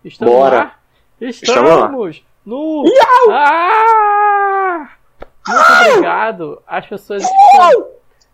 Estamos Bora. lá? Estamos no... Muito obrigado às pessoas que estão...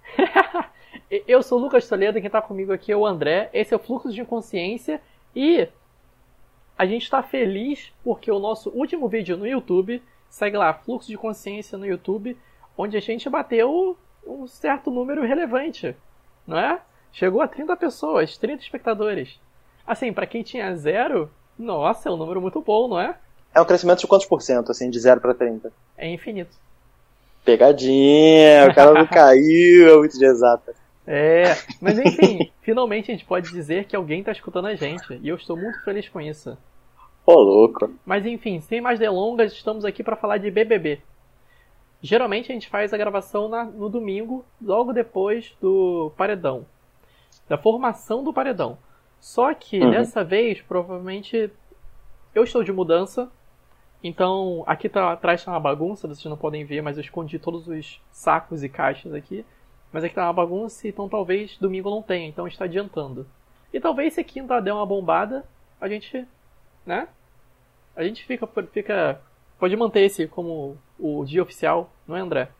Eu sou o Lucas Toledo, quem está comigo aqui é o André. Esse é o Fluxo de Consciência e a gente está feliz porque o nosso último vídeo no YouTube, segue lá, Fluxo de Consciência no YouTube, onde a gente bateu um certo número relevante, não é? Chegou a 30 pessoas, 30 espectadores. Assim, pra quem tinha 0, nossa, é um número muito bom, não é? É um crescimento de quantos por cento, assim, de 0 para 30? É infinito. Pegadinha, o cara não caiu, é muito de exata. É, mas enfim, finalmente a gente pode dizer que alguém tá escutando a gente, e eu estou muito feliz com isso. Pô, louco. Mas enfim, sem mais delongas, estamos aqui para falar de BBB. Geralmente a gente faz a gravação no domingo, logo depois do paredão. Da formação do paredão. Só que dessa vez, provavelmente, eu estou de mudança. Então, aqui atrás tá uma bagunça, vocês não podem ver, mas eu escondi todos os sacos e caixas aqui. Mas aqui tá uma bagunça, então talvez domingo não tenha, então está adiantando. E talvez se quinta der uma bombada, a gente, né? A gente pode manter esse como o dia oficial, não é, André?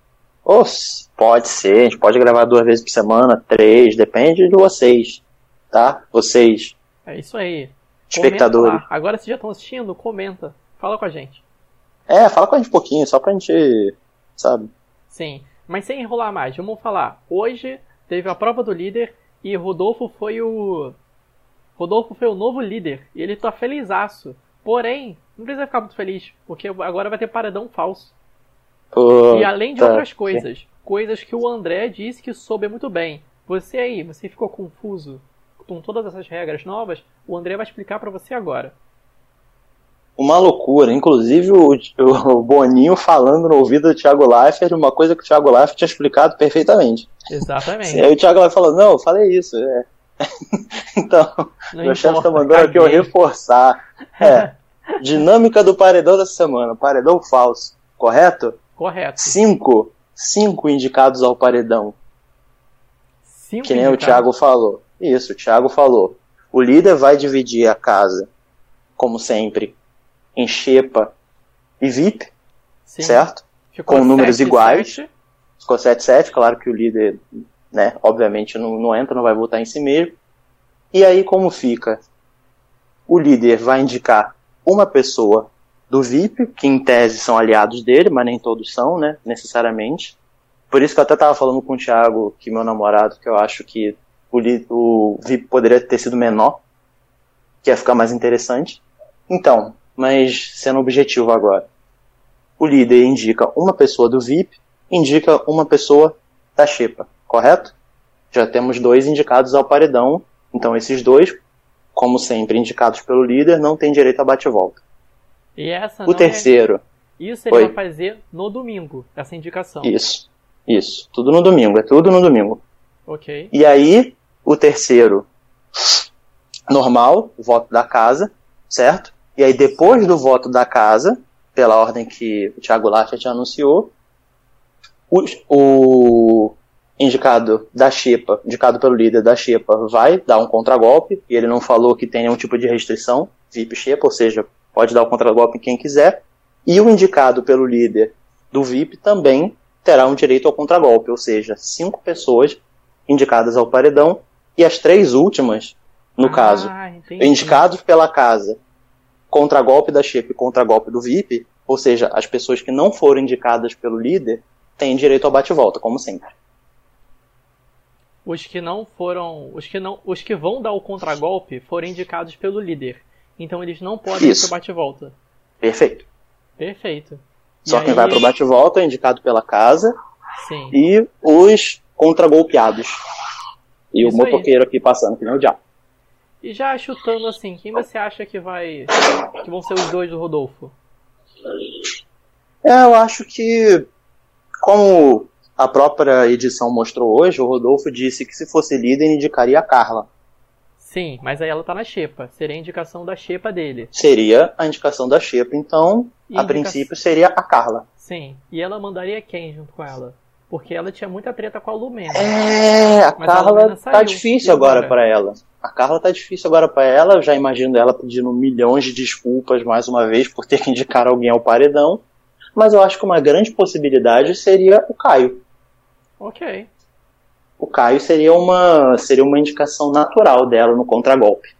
Pode ser, a gente pode gravar 2 vezes por semana, 3, depende de vocês, tá? Vocês. É isso aí. Espectadores. Agora vocês já estão assistindo, comenta. Fala com a gente. Fala com a gente um pouquinho, só pra gente, sabe? Sim, mas sem enrolar mais, vamos falar. Hoje teve a prova do líder e Rodolfo foi o novo líder. E ele tá felizaço. Porém, não precisa ficar muito feliz, porque agora vai ter paredão falso. E além de outras coisas. Coisas que o André disse que soube muito bem. Você ficou confuso com todas essas regras novas? O André vai explicar pra você agora. Uma loucura. Inclusive o Boninho falando no ouvido do Thiago Leifert uma coisa que o Thiago Leifert tinha explicado perfeitamente. Exatamente. Aí o Thiago Leifert falou, não, eu falei isso. Então, meu chefe tá mandando aqui eu reforçar. Dinâmica do paredão dessa semana. Paredão falso. Correto? Correto. 5 indicados ao paredão. 5 que nem indicados? O Thiago falou. Isso, o Thiago falou. O líder vai dividir a casa, como sempre, em xepa e VIP, sim, certo? Ficou com números 7, iguais. 7. Ficou 7-7, claro que o líder, né, obviamente não entra, não vai votar em si mesmo. E aí como fica? O líder vai indicar uma pessoa do VIP, que em tese são aliados dele, mas nem todos são, né, necessariamente. Por isso que eu até estava falando com o Thiago, que meu namorado, que eu acho que o VIP poderia ter sido menor, que ia ficar mais interessante. Então, mas sendo objetivo agora. O líder indica uma pessoa do VIP, indica uma pessoa da xepa, correto? Já temos 2 indicados ao paredão, então esses 2, como sempre, indicados pelo líder, não têm direito a bate-volta. E essa o terceiro. Isso ele vai fazer no domingo, essa indicação. Isso. Tudo no domingo, é tudo no domingo. Ok. E aí, o terceiro, normal, voto da casa, certo? E aí, depois do voto da casa, pela ordem que o Thiago Leifert já anunciou, o indicado da xepa, indicado pelo líder da xepa, vai dar um contragolpe, e ele não falou que tem nenhum tipo de restrição, VIP xepa, ou seja, pode dar o contragolpe em quem quiser, e o indicado pelo líder do VIP também terá um direito ao contragolpe, ou seja, 5 pessoas indicadas ao paredão, e as 3 últimas, no caso, indicados pela casa, contragolpe da xepa e contragolpe do VIP, ou seja, as pessoas que não foram indicadas pelo líder, têm direito ao bate-volta, como sempre. Os que vão dar o contragolpe foram indicados pelo líder. Então eles não podem ir pro bate-volta. Perfeito. Só E quem vai pro bate-volta é indicado pela casa. Sim. E os contragolpeados. E isso o motoqueiro aqui passando, que nem o diabo. E já chutando assim, quem você acha que vão ser os 2 do Rodolfo? Eu acho que, como a própria edição mostrou hoje, o Rodolfo disse que se fosse líder indicaria a Carla. Sim, mas aí ela tá na xepa. Seria a indicação da xepa dele. Seria a indicação da xepa, então, a princípio, seria a Carla. Sim, e ela mandaria quem junto com ela? Porque ela tinha muita treta com a Lumena. A Carla tá difícil agora pra ela. A Carla tá difícil agora pra ela, eu já imagino ela pedindo milhões de desculpas mais uma vez por ter que indicar alguém ao paredão, mas eu acho que uma grande possibilidade seria o Caio. Ok. O Caio seria uma indicação natural dela no contragolpe,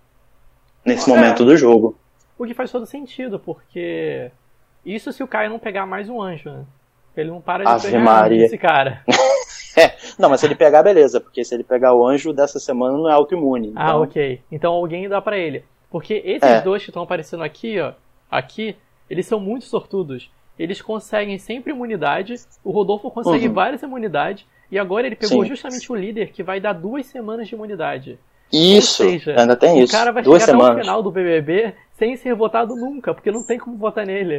nesse momento do jogo. O que faz todo sentido, porque isso se o Caio não pegar mais um anjo, né? Ele não para de Ave pegar Maria. esse cara. Não, mas se ele pegar, beleza, porque se ele pegar o anjo dessa semana não é autoimune. Então... Ah, ok. Então alguém dá pra ele. Porque esses dois que estão aparecendo aqui, ó, aqui, eles são muito sortudos. Eles conseguem sempre imunidade, o Rodolfo consegue várias imunidades, e agora ele pegou justamente o líder que vai dar 2 semanas de imunidade. Isso, ou seja, ainda tem isso. O cara vai 2 chegar semanas. até o final do BBB sem ser votado nunca, porque não tem como votar nele.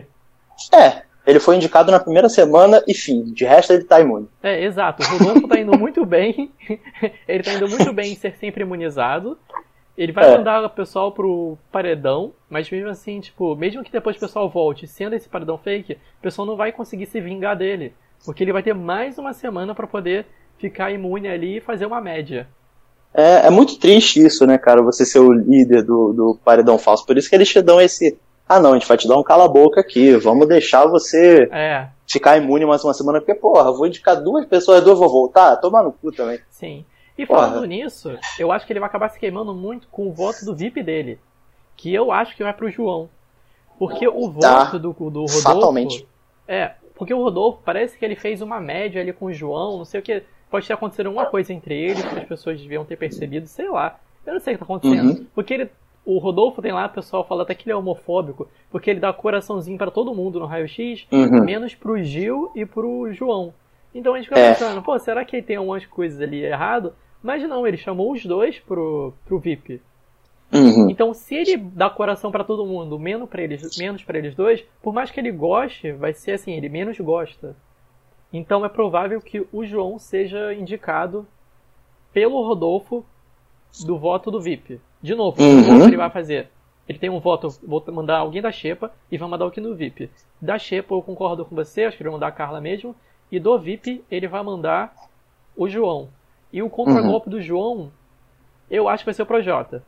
Ele foi indicado na primeira semana e fim. De resto ele tá imune. Exato. O Rodolfo tá indo muito bem. Ele tá indo muito bem em ser sempre imunizado. Ele vai mandar o pessoal pro paredão, mas mesmo assim, tipo, mesmo que depois o pessoal volte, sendo esse paredão fake, o pessoal não vai conseguir se vingar dele. Porque ele vai ter mais uma semana pra poder ficar imune ali e fazer uma média. É muito triste isso, né, cara? Você ser o líder do paredão falso. Por isso que eles te dão esse... Ah, não, a gente vai te dar um cala-boca aqui. Vamos deixar você ficar imune mais uma semana. Porque, porra, vou indicar 2 pessoas, 2 vou voltar? Tomar no cu também. Sim. E falando nisso, eu acho que ele vai acabar se queimando muito com o voto do VIP dele. Que eu acho que vai pro João. Porque o voto do Rodolfo... Fatalmente. Porque o Rodolfo parece que ele fez uma média ali com o João, não sei o que. Pode ter acontecido alguma coisa entre eles que as pessoas deviam ter percebido, sei lá. Eu não sei o que tá acontecendo. Porque o Rodolfo tem lá, o pessoal fala até que ele é homofóbico, porque ele dá coraçãozinho pra todo mundo no raio-x, menos pro Gil e pro João. Então a gente fica pensando, pô, será que ele tem algumas coisas ali errado? Mas não, ele chamou os dois pro VIP. Então se ele dá coração pra todo mundo, menos pra eles dois, por mais que ele goste, vai ser assim, ele menos gosta. Então é provável que o João seja indicado pelo Rodolfo do voto do VIP. De novo, o que ele vai fazer? Ele tem um voto, vou mandar alguém da Xepa e vai mandar alguém do VIP. Da Xepa eu concordo com você, acho que ele vai mandar a Carla mesmo. E do VIP ele vai mandar o João. E o contragolpe do João, eu acho que vai ser o Projota.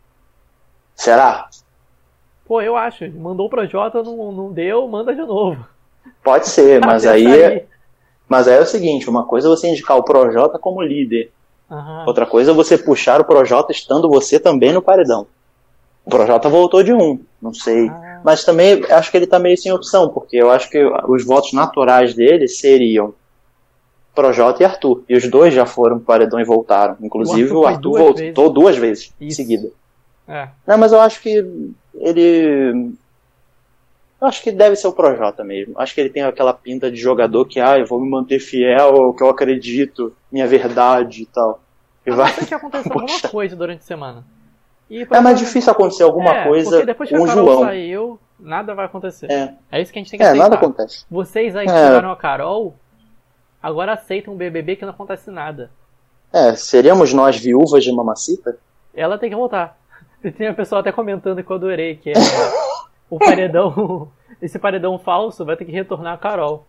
Será? Pô, eu acho. Mandou o Projota, não deu, manda de novo. Pode ser, mas aí é o seguinte, uma coisa é você indicar o Projota como líder. Outra coisa é você puxar o Projota estando você também no paredão. O Projota voltou de não sei. Mas também acho que ele tá meio sem opção, porque eu acho que os votos naturais dele seriam Projota e Arthur. E os dois já foram pro paredão e voltaram. Inclusive o Arthur voltou 2 vezes em seguida. Não, mas eu acho que ele... Eu acho que deve ser o Projota mesmo. Acho que ele tem aquela pinta de jogador que, eu vou me manter fiel ao que eu acredito, minha verdade e tal. E vai... Tem que acontecer alguma coisa durante a semana. Mais difícil acontecer alguma coisa porque depois que com a o Carol João. saiu, nada vai acontecer. É isso que a gente tem que aceitar. Nada acontece. Vocês aí que tiraram a Carol, agora aceitam um BBB que não acontece nada. Seríamos nós viúvas de Mamacita? Ela tem que voltar. Tem uma pessoa até comentando que eu adorei, que é o paredão, esse paredão falso vai ter que retornar a Carol.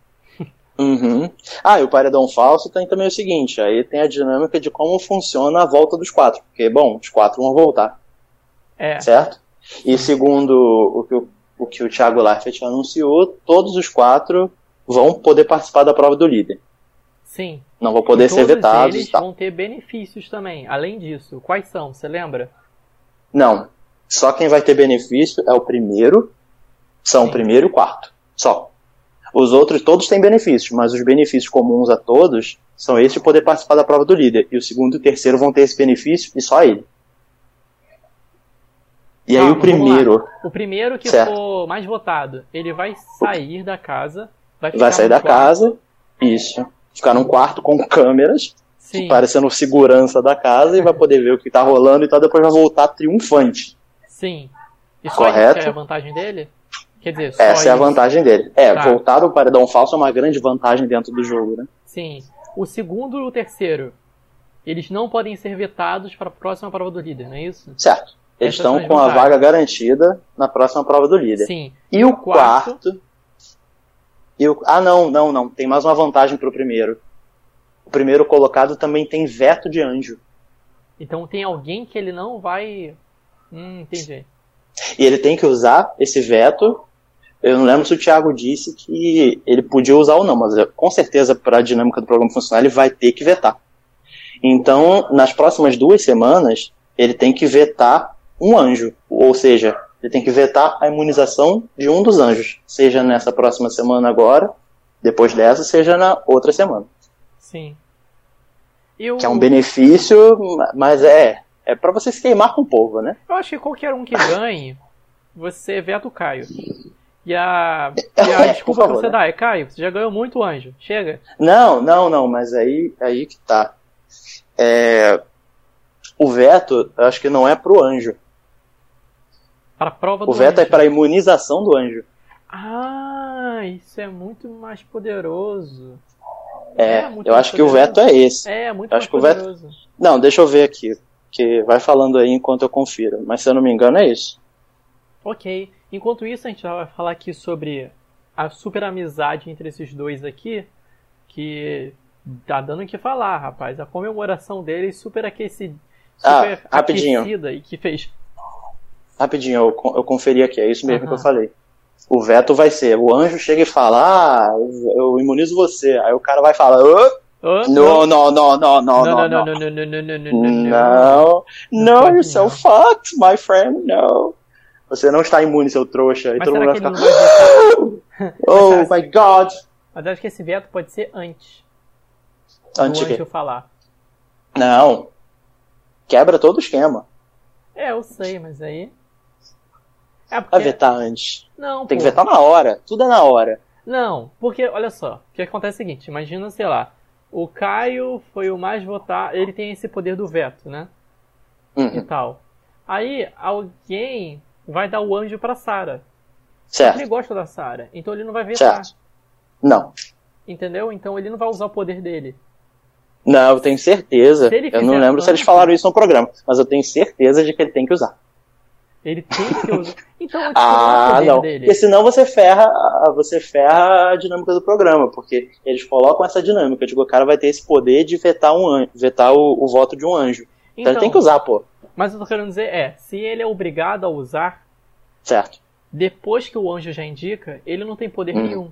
E o paredão falso tem também o seguinte, aí tem a dinâmica de como funciona a volta dos 4, porque, bom, os 4 vão voltar, certo? E segundo o que o Thiago Leifert anunciou, todos os 4 vão poder participar da prova do líder. Sim. Não vão poder ser vetados eles e tal. Vão ter benefícios também, além disso. Quais são, você lembra? Não, só quem vai ter benefício é o primeiro, o primeiro e o 4, só. Os outros todos têm benefícios, mas os benefícios comuns a todos são esse de poder participar da prova do líder. E o segundo e o terceiro vão ter esse benefício e só ele. E aí o primeiro... O primeiro que for mais votado, ele vai sair da casa. Vai sair da casa, isso. Ficar num quarto com câmeras, parecendo segurança da casa, e vai poder ver o que tá rolando e tal, depois vai voltar triunfante. Sim. E só correto? Isso é a vantagem dele? Quer dizer, essa é a vantagem dele. Voltar do paredão falso é uma grande vantagem dentro do jogo, né? Sim. O segundo e o terceiro, eles não podem ser vetados para a próxima prova do líder, não é isso? Certo. Eles estão com a vaga garantida na próxima prova do líder. Sim. E o quarto... Não. Tem mais uma vantagem pro primeiro. O primeiro colocado também tem veto de anjo. Então tem alguém que ele não vai... entendi. E ele tem que usar esse veto. Eu não lembro se o Thiago disse que ele podia usar ou não, mas com certeza para a dinâmica do programa funcionar ele vai ter que vetar. Então, nas próximas 2 semanas, ele tem que vetar um anjo, ou seja, ele tem que vetar a imunização de um dos anjos, seja nessa próxima semana agora, depois dessa, seja na outra semana. Sim. Que é um benefício, mas é para você se queimar com o povo, né? Eu acho que qualquer um que ganhe, você veta o Caio. E a desculpa que você dá é: Caio, você já ganhou muito anjo, chega. Não, mas aí que tá. O veto, eu acho que não é pro anjo. Para a prova do anjo. O veto é para a imunização do anjo. Ah, isso é muito mais poderoso. Eu acho que o veto é esse. Muito mais poderoso. Não, deixa eu ver aqui, que vai falando aí enquanto eu confiro. Mas se eu não me engano é isso. Ok. Enquanto isso, a gente vai falar aqui sobre a super amizade entre esses dois aqui, que tá dando o que falar, rapaz. A comemoração deles super aquecida e que fez. Rapidinho, eu conferi aqui, é isso mesmo que eu falei. O veto vai ser, o anjo chega e fala, eu imunizo você. Aí o cara vai falar, não, you're so fucked, my friend, no. Você não está imune, seu trouxa. Mas e todo mundo vai ficar... Oh my God. Mas acho que esse veto pode ser antes do anjo falar. Não. Quebra todo o esquema. Eu sei, mas aí... Vai vetar antes. Não, tem que vetar na hora. Tudo é na hora. Não, porque, olha só. O que acontece é o seguinte. Imagina, sei lá. O Caio foi o mais votado. Ele tem esse poder do veto, né? E tal. Aí, alguém... vai dar o anjo pra Sarah. Certo. Ele gosta da Sarah, então ele não vai vetar. Certo. Não. Entendeu? Então ele não vai usar o poder dele. Não, eu tenho certeza. Eu não lembro se eles falaram isso no programa, mas eu tenho certeza de que ele tem que usar. Ele tem que usar. Então eu o poder não. dele. Porque senão você ferra a dinâmica do programa, porque eles colocam essa dinâmica de que o cara vai ter esse poder de vetar o voto de um anjo. Então ele tem que usar, pô. Mas o que eu tô querendo dizer se ele é obrigado a usar, certo, depois que o anjo já indica, ele não tem poder nenhum.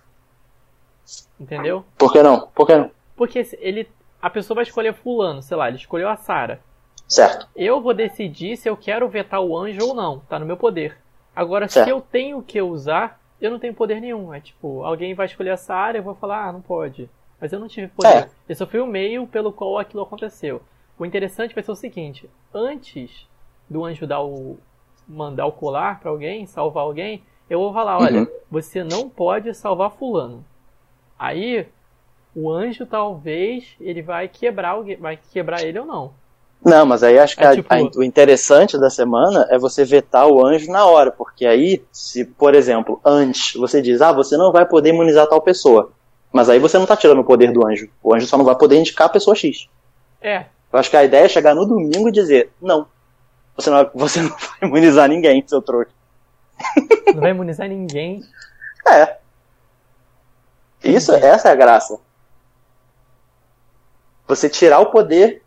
Entendeu? Por que não? Porque a pessoa vai escolher fulano, sei lá, ele escolheu a Sarah. Certo. Eu vou decidir se eu quero vetar o anjo ou não, tá no meu poder. Agora, se eu tenho que usar, eu não tenho poder nenhum. É tipo, alguém vai escolher a Sarah, eu vou falar, não pode. Mas eu não tive poder. Eu só fui o meio pelo qual aquilo aconteceu. O interessante vai ser o seguinte, antes do anjo mandar o colar pra alguém, salvar alguém, eu vou falar, olha, você não pode salvar fulano. Aí, o anjo talvez, ele vai quebrar ele ou não. Não, mas aí acho que o interessante da semana é você vetar o anjo na hora, porque aí, se, por exemplo, antes você diz, você não vai poder imunizar tal pessoa, mas aí você não tá tirando o poder do anjo. O anjo só não vai poder indicar a pessoa X. Eu acho que a ideia é chegar no domingo e dizer, não, você não vai imunizar ninguém, seu trouxa. Não vai imunizar ninguém? Essa é a graça. Você tirar o poder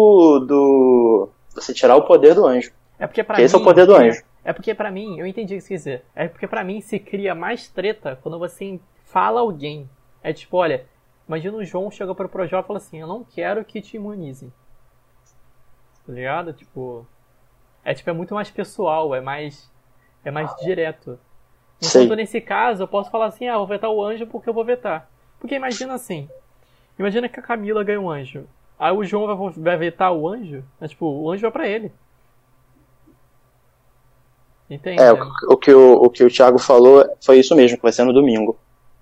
você tirar o poder do anjo. Esse é o poder do anjo. É porque pra mim, eu entendi o que você quer dizer. É porque pra mim se cria mais treta quando você fala alguém. É tipo, olha, imagina o João chega pro Projó e fala assim, eu não quero que te imunizem. Tá ligado? É muito mais pessoal, é mais direto. Enquanto nesse caso, eu posso falar assim, vou vetar o anjo porque eu vou vetar. Porque imagina assim, imagina que a Camila ganha um anjo. Aí o João vai vetar o anjo, o anjo vai pra ele. Entende? O que o Thiago falou foi isso mesmo, que vai ser no domingo.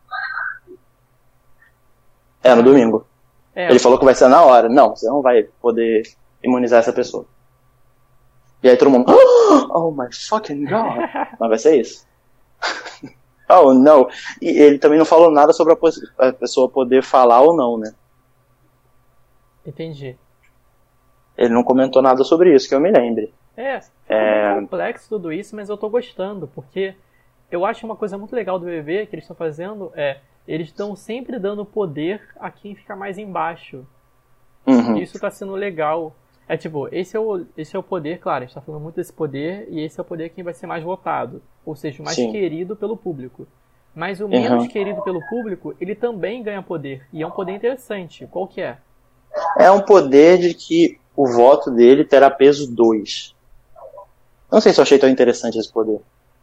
No domingo. Ele falou que vai ser na hora. Não, você não vai poder imunizar essa pessoa. E aí todo mundo, oh my fucking God. Mas vai ser isso. Oh, não. E ele também não falou nada sobre a pessoa poder falar ou não, né? Entendi. Ele não comentou nada sobre isso, que eu me lembre. Muito complexo tudo isso, mas eu tô gostando, porque eu acho uma coisa muito legal do BBB que eles estão fazendo eles estão sempre dando poder a quem fica mais embaixo. Isso tá sendo legal. É tipo, esse é o poder, claro, a gente tá falando muito desse poder, e esse é o poder que vai ser mais votado. Ou seja, o mais Sim. querido pelo público. Mas o menos querido pelo público, ele também ganha poder. E é um poder interessante. Qual que é? É um poder de que o voto dele terá peso 2. Não sei se eu achei tão interessante esse poder.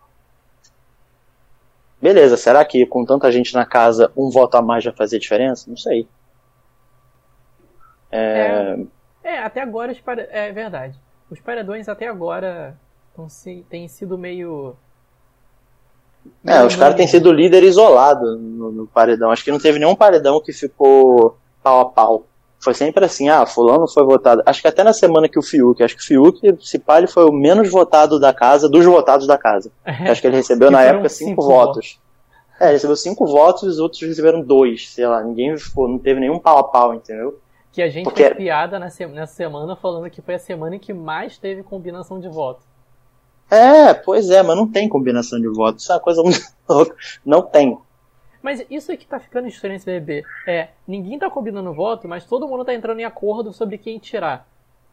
Beleza, será que com tanta gente na casa, um voto a mais vai fazer diferença? Não sei. Até agora, é verdade. Os paredões até agora têm sido meio... Os caras têm sido líder isolado no paredão. Acho que não teve nenhum paredão que ficou pau a pau. Foi sempre assim, fulano foi votado. Acho que até na semana que o Fiuk, se pá, ele foi o menos votado da casa, dos votados da casa. Acho que ele recebeu na época 5 votos. Ele recebeu 5 votos e os outros receberam 2, sei lá, ninguém ficou, não teve nenhum pau a pau, entendeu? Que a gente fez piada nessa semana falando que foi a semana em que mais teve combinação de votos. Pois é, mas não tem combinação de votos, isso é uma coisa muito louca. Não tem. Mas isso é que tá ficando estranho esse BBB. Ninguém tá combinando voto, mas todo mundo tá entrando em acordo sobre quem tirar.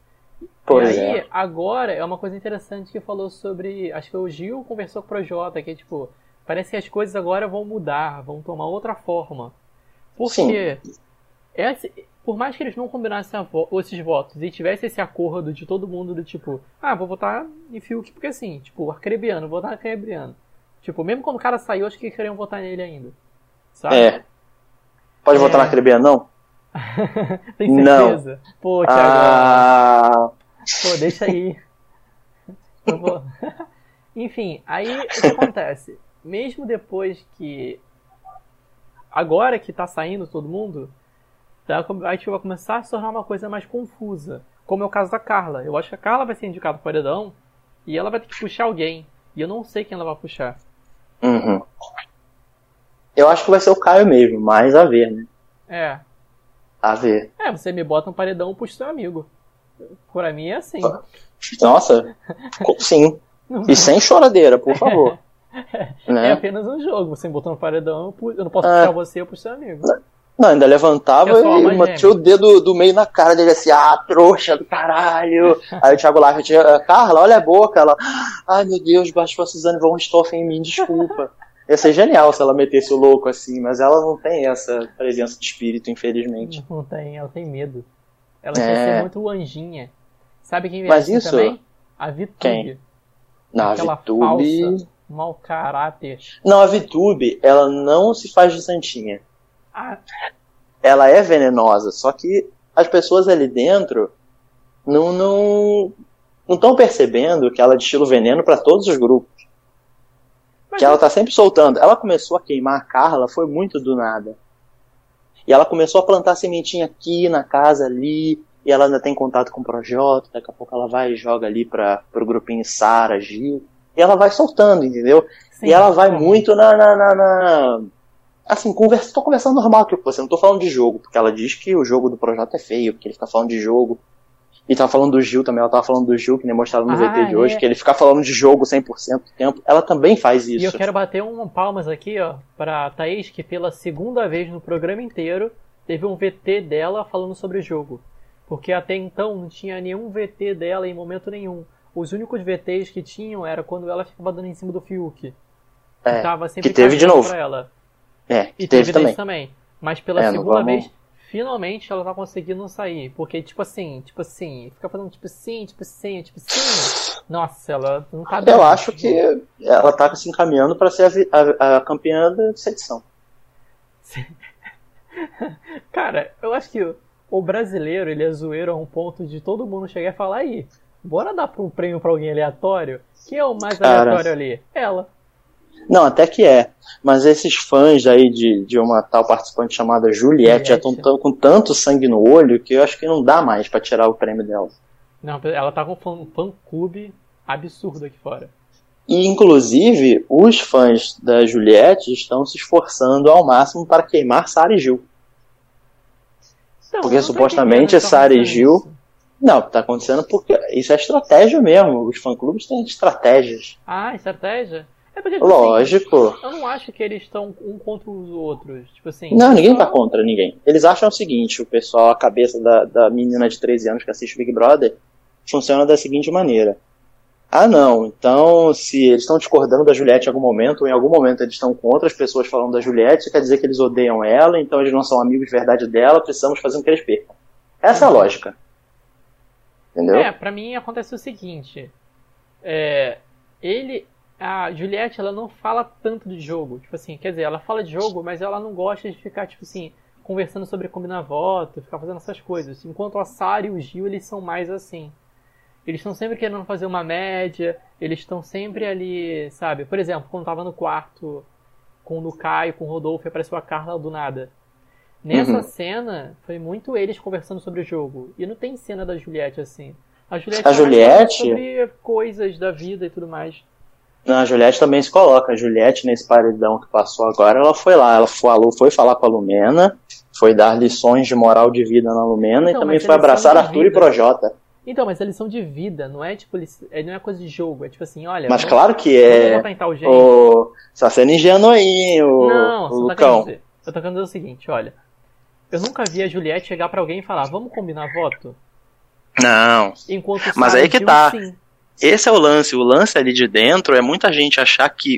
Agora, é uma coisa interessante que falou sobre... Acho que o Gil conversou com o Projota, que é tipo... Parece que as coisas agora vão mudar, vão tomar outra forma. Porque... Por mais que eles não combinassem esses votos e tivesse esse acordo de todo mundo do tipo... vou votar em Fiuk porque assim, tipo, Arcrebiano, vou votar no Arcrebiano. Tipo, mesmo quando o cara saiu, acho que queriam votar nele ainda. Sabe? Pode votar no Arcrebiano, não? Tem certeza? Não. Pô, Thiago. Pô, deixa aí. Enfim, aí o que acontece? Mesmo depois que... Agora que tá saindo todo mundo, a gente vai começar a se tornar uma coisa mais confusa. Como é o caso da Carla. Eu acho que a Carla vai ser indicada pro paredão e ela vai ter que puxar alguém. E eu não sei quem ela vai puxar. Uhum. Eu acho que vai ser o Caio mesmo, mas a ver, né? A ver. Você me bota um paredão e puxa seu amigo. Pra mim é assim. Nossa, sim. E sem choradeira, por favor. Né? É apenas um jogo. Você me botou no paredão, eu não posso puxar você, eu puxo seu amigo. Não, ainda levantava e matou o dedo do meio na cara dele assim, trouxa do caralho. Aí o Thiago Leifert, Carla, olha a boca. Ela, ai meu Deus, baixou a Suzane von Richthofen em mim, desculpa. Ia ser genial se ela metesse o louco assim, mas ela não tem essa presença de espírito, infelizmente. Não tem, ela tem medo. Ela quer ser muito anjinha. Sabe quem mas assim isso também? A VTube. Quem? Não, aquela a VTube... falsa, mau caráter. Não, a VTube, ela não se faz de santinha. Ela é venenosa, só que as pessoas ali dentro não estão percebendo que ela destila o veneno para todos os grupos. Que ela tá sempre soltando. Ela começou a queimar a Carla, foi muito do nada. E ela começou a plantar sementinha aqui, na casa, ali. E ela ainda tem contato com o Projota. Daqui a pouco ela vai e joga ali pro grupinho Sara, Gil. E ela vai soltando, entendeu? Sim, e ela vai muito assim, tô conversando normal aqui com você, não tô falando de jogo. Porque ela diz que o jogo do Projota é feio, porque ele fica falando de jogo. E tava falando do Gil também, ela tava falando do Gil, que nem mostraram no VT de hoje, que ele fica falando de jogo 100% do tempo. Ela também faz isso. E eu quero bater palmas aqui, pra Thaís, que pela segunda vez no programa inteiro, teve um VT dela falando sobre o jogo. Porque até então não tinha nenhum VT dela em momento nenhum. Os únicos VTs que tinham era quando ela ficava dando em cima do Fiuk. Que tava sempre que teve de novo. Pra ela. E teve também. Mas pela segunda vez... Finalmente ela tá conseguindo sair. Porque, tipo assim, fica fazendo tipo assim. Nossa, ela não tá bem. Eu acho que ela tá se encaminhando pra ser a campeã dessa edição. Cara, eu acho que o brasileiro, ele é zoeiro a um ponto de todo mundo chegar e falar aí, bora dar um prêmio pra alguém aleatório? Quem é o mais aleatório ali? Ela. Não, até que é. Mas esses fãs aí de uma tal participante chamada Juliette já estão com tanto sangue no olho que eu acho que não dá mais pra tirar o prêmio dela. Não, ela tá com um fã-clube absurdo aqui fora. E, inclusive, os fãs da Juliette estão se esforçando ao máximo para queimar Sara e Gil. Porque supostamente Sara e Gil... Isso. Não, tá acontecendo porque isso é estratégia mesmo. Os fã-clubes têm estratégias. Estratégia? porque, tipo Lógico. assim, eu não acho que eles estão um contra os outros. Tipo assim. Não, ninguém tá contra ninguém. Eles acham o seguinte, o pessoal, a cabeça da menina de 13 anos que assiste Big Brother, funciona da seguinte maneira. Ah, não, então se eles estão discordando da Juliette em algum momento, ou em algum momento eles estão com outras pessoas falando da Juliette, quer dizer que eles odeiam ela, então eles não são amigos de verdade dela, precisamos fazer com que eles percam. Essa é a lógica. Entendeu? Pra mim acontece o seguinte. A Juliette, ela não fala tanto de jogo. Tipo assim, quer dizer, ela fala de jogo, mas ela não gosta de ficar, tipo assim, conversando sobre combinar voto, ficar fazendo essas coisas. Enquanto a Sarah e o Gil, eles são mais assim. Eles estão sempre querendo fazer uma média, eles estão sempre ali, sabe? Por exemplo, quando tava no quarto com o Caio, com o Rodolfo, e apareceu a Carla do nada. Nessa cena, foi muito eles conversando sobre o jogo. E não tem cena da Juliette assim. A Juliette sobre coisas da vida e tudo mais. Não, a Juliette também se coloca. A Juliette, nesse paredão que passou agora, ela foi lá. Ela foi falar com a Lumena, foi dar lições de moral de vida na Lumena, então, e também foi abraçar Arthur e Projota. Então, mas a lição de vida, não é tipo, não é coisa de jogo, é tipo assim, olha... Mas claro que é... Você tá sendo ingênuo aí, Não, o Lucão. Eu tô querendo dizer o seguinte, olha. Eu nunca vi a Juliette chegar pra alguém e falar, vamos combinar voto? Não. Enquanto mas aí que tá. Sim. Esse é o lance. O lance ali de dentro é muita gente achar que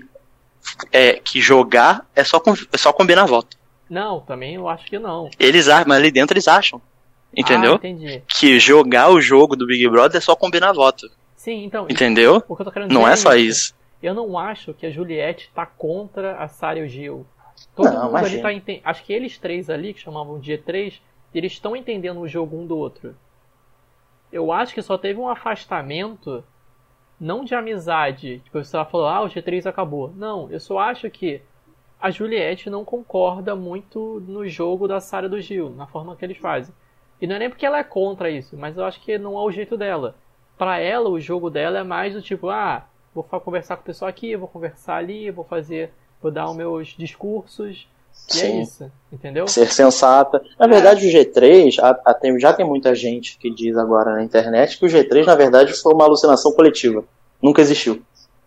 jogar é só combinar voto. Não, também eu acho que não. Mas ali dentro eles acham. Entendeu? Entendi. Que jogar o jogo do Big Brother é só combinar voto. Sim, então. Entendeu? O que eu tô querendo dizer não é só isso. Eu não acho que a Juliette tá contra a Sarah e o Gil. Todo mundo ali tá entendendo. Acho que eles três ali, que chamavam de G3, eles estão entendendo o jogo um do outro. Eu acho que só teve um afastamento, não de amizade. Tipo, você falou, o G3 acabou. Não, eu só acho que a Juliette não concorda muito no jogo da Sarah e do Gil, na forma que eles fazem. E não é nem porque ela é contra isso, mas eu acho que não é o jeito dela. Pra ela, o jogo dela é mais do tipo, vou conversar com o pessoal aqui, vou conversar ali, vou dar os meus discursos, e Sim. é isso, entendeu? Ser sensata. Na verdade, o G3, já tem muita gente que diz agora na internet que o G3, na verdade, foi uma alucinação coletiva. Nunca existiu.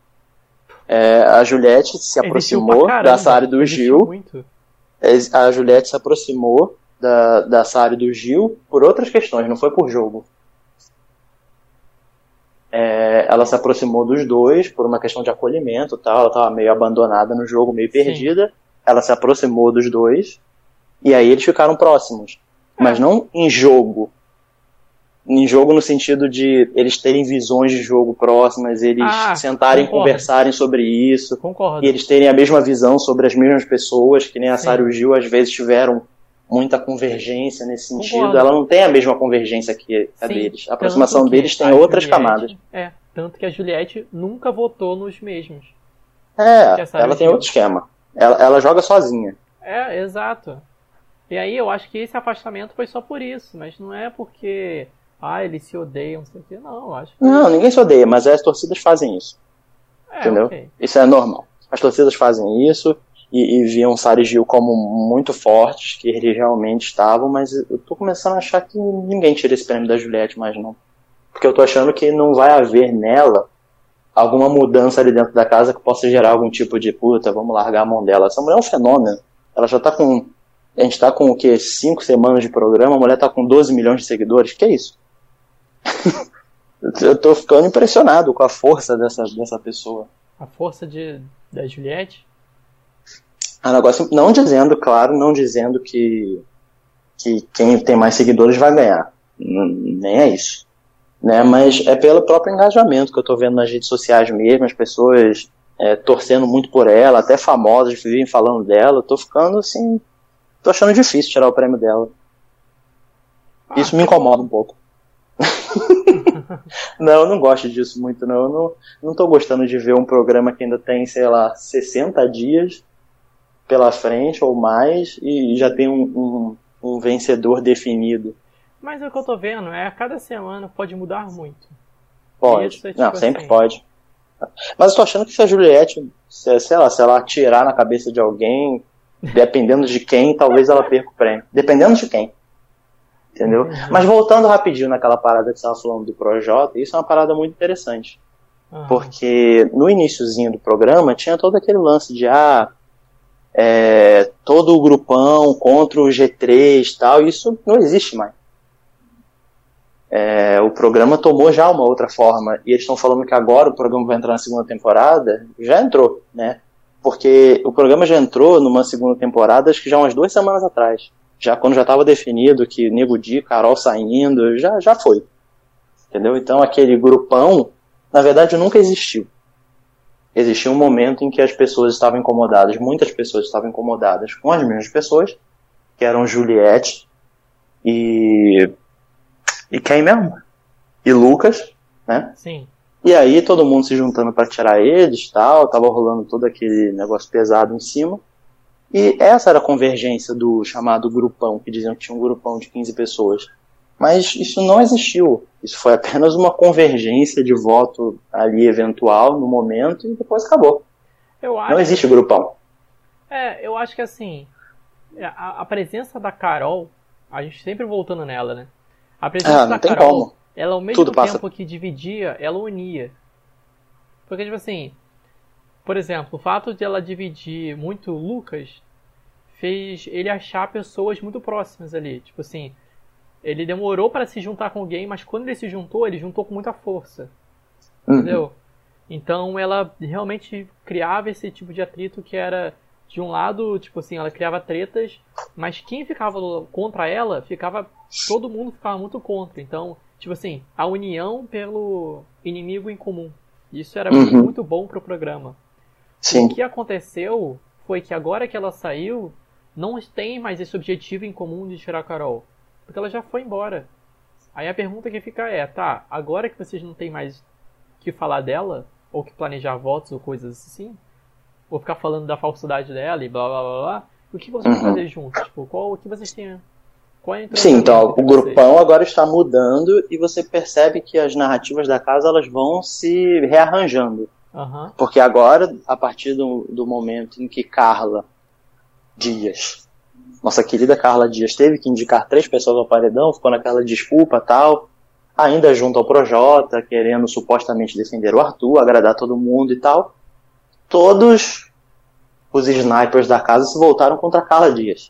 A Juliette se aproximou da Sarah e do Gil. Muito. A Juliette se aproximou da Sarah e do Gil por outras questões, não foi por jogo. Ela se aproximou dos dois por uma questão de acolhimento e tal, ela estava meio abandonada no jogo, meio perdida. Sim. Ela se aproximou dos dois e aí eles ficaram próximos, mas não em jogo. Em jogo no sentido de eles terem visões de jogo próximas, eles sentarem e conversarem sobre isso. Concordo. E eles terem a mesma visão sobre as mesmas pessoas, que nem a Sarah e o Gil às vezes tiveram muita convergência nesse sentido. Concordo. Ela não tem a mesma convergência que a deles. A aproximação deles tem outras camadas. Tanto que a Juliette nunca votou nos mesmos. Ela tem outro esquema. Ela joga sozinha. Exato. E aí eu acho que esse afastamento foi só por isso, mas não é porque eles se odeiam, não sei o que, não, eu acho que... Não, ninguém se odeia, mas as torcidas fazem isso. Entendeu? Okay. Isso é normal. As torcidas fazem isso e viam Sarah e Gil como muito fortes, que eles realmente estavam, mas eu tô começando a achar que ninguém tira esse prêmio da Juliette mais não. Porque eu tô achando que não vai haver nela alguma mudança ali dentro da casa que possa gerar algum tipo de vamos largar a mão dela. Essa mulher é um fenômeno. Ela já tá com... A gente tá com o quê? 5 semanas de programa, a mulher tá com 12 milhões de seguidores. Que é isso? Eu tô ficando impressionado com a força dessa pessoa. A força da Juliette? Negócio, não dizendo que quem tem mais seguidores vai ganhar. Nem é isso. Né? Mas é pelo próprio engajamento que eu tô vendo nas redes sociais mesmo, as pessoas torcendo muito por ela, até famosas vivem falando dela. Eu tô ficando assim, tô achando difícil tirar o prêmio dela. Isso me incomoda um pouco. Não, eu não gosto disso muito não. Eu não tô gostando de ver um programa que ainda tem, 60 dias pela frente ou mais e já tem um vencedor definido. Mas o que eu tô vendo a cada semana pode mudar muito. Pode. Não, sempre pode. Mas eu tô achando que se a Juliette, se ela atirar na cabeça de alguém, dependendo de quem, talvez ela perca o prêmio. Dependendo de quem. Entendeu? Mas voltando rapidinho naquela parada que você estava falando do Projota, isso é uma parada muito interessante. Aham. Porque no iniciozinho do programa tinha todo aquele lance de todo o grupão contra o G3 e tal, isso não existe mais. O programa tomou já uma outra forma, e eles estão falando que agora o programa vai entrar na segunda temporada. Já entrou, né? Porque o programa já entrou numa segunda temporada, acho que já umas 2 semanas atrás. Já quando já estava definido que Nego Di, Carol saindo, já foi. Entendeu? Então aquele grupão, na verdade, nunca existiu. Existia um momento em que as pessoas estavam incomodadas, muitas pessoas estavam incomodadas com as mesmas pessoas, que eram Juliette e quem mesmo? E Lucas, né? Sim. E aí todo mundo se juntando para tirar eles e tal, tava rolando todo aquele negócio pesado em cima. E essa era a convergência do chamado grupão, que diziam que tinha um grupão de 15 pessoas. Mas isso não existiu. Isso foi apenas uma convergência de voto ali eventual no momento e depois acabou. Não existe grupão. Eu acho que assim, a presença da Carol, a gente sempre voltando nela, né? A presença da Carol, ela ao mesmo tempo que dividia, ela unia. Porque, tipo assim, por exemplo, o fato de ela dividir muito o Lucas fez ele achar pessoas muito próximas ali. Tipo assim, ele demorou para se juntar com alguém, mas quando ele juntou com muita força. Entendeu? Então ela realmente criava esse tipo de atrito que era, de um lado, tipo assim, ela criava tretas, mas quem ficava contra ela, todo mundo ficava muito contra. Então, tipo assim, a união pelo inimigo em comum. Isso era muito bom pro programa. Sim. O que aconteceu foi que agora que ela saiu, não tem mais esse objetivo em comum de tirar a Carol. Porque ela já foi embora. Aí a pergunta que fica agora que vocês não tem mais que falar dela, ou que planejar votos ou coisas assim, ou ficar falando da falsidade dela e blá blá blá blá, o que vocês vão fazer juntos? Tipo, o que vocês têm? Sim, então o grupão agora está mudando e você percebe que as narrativas da casa elas vão se rearranjando. Porque agora, a partir do momento em que Carla Dias, nossa querida Carla Dias, teve que indicar 3 pessoas ao paredão, ficou naquela desculpa tal, ainda junto ao Projota, querendo supostamente defender o Arthur, agradar todo mundo e tal, todos os snipers da casa se voltaram contra a Carla Dias.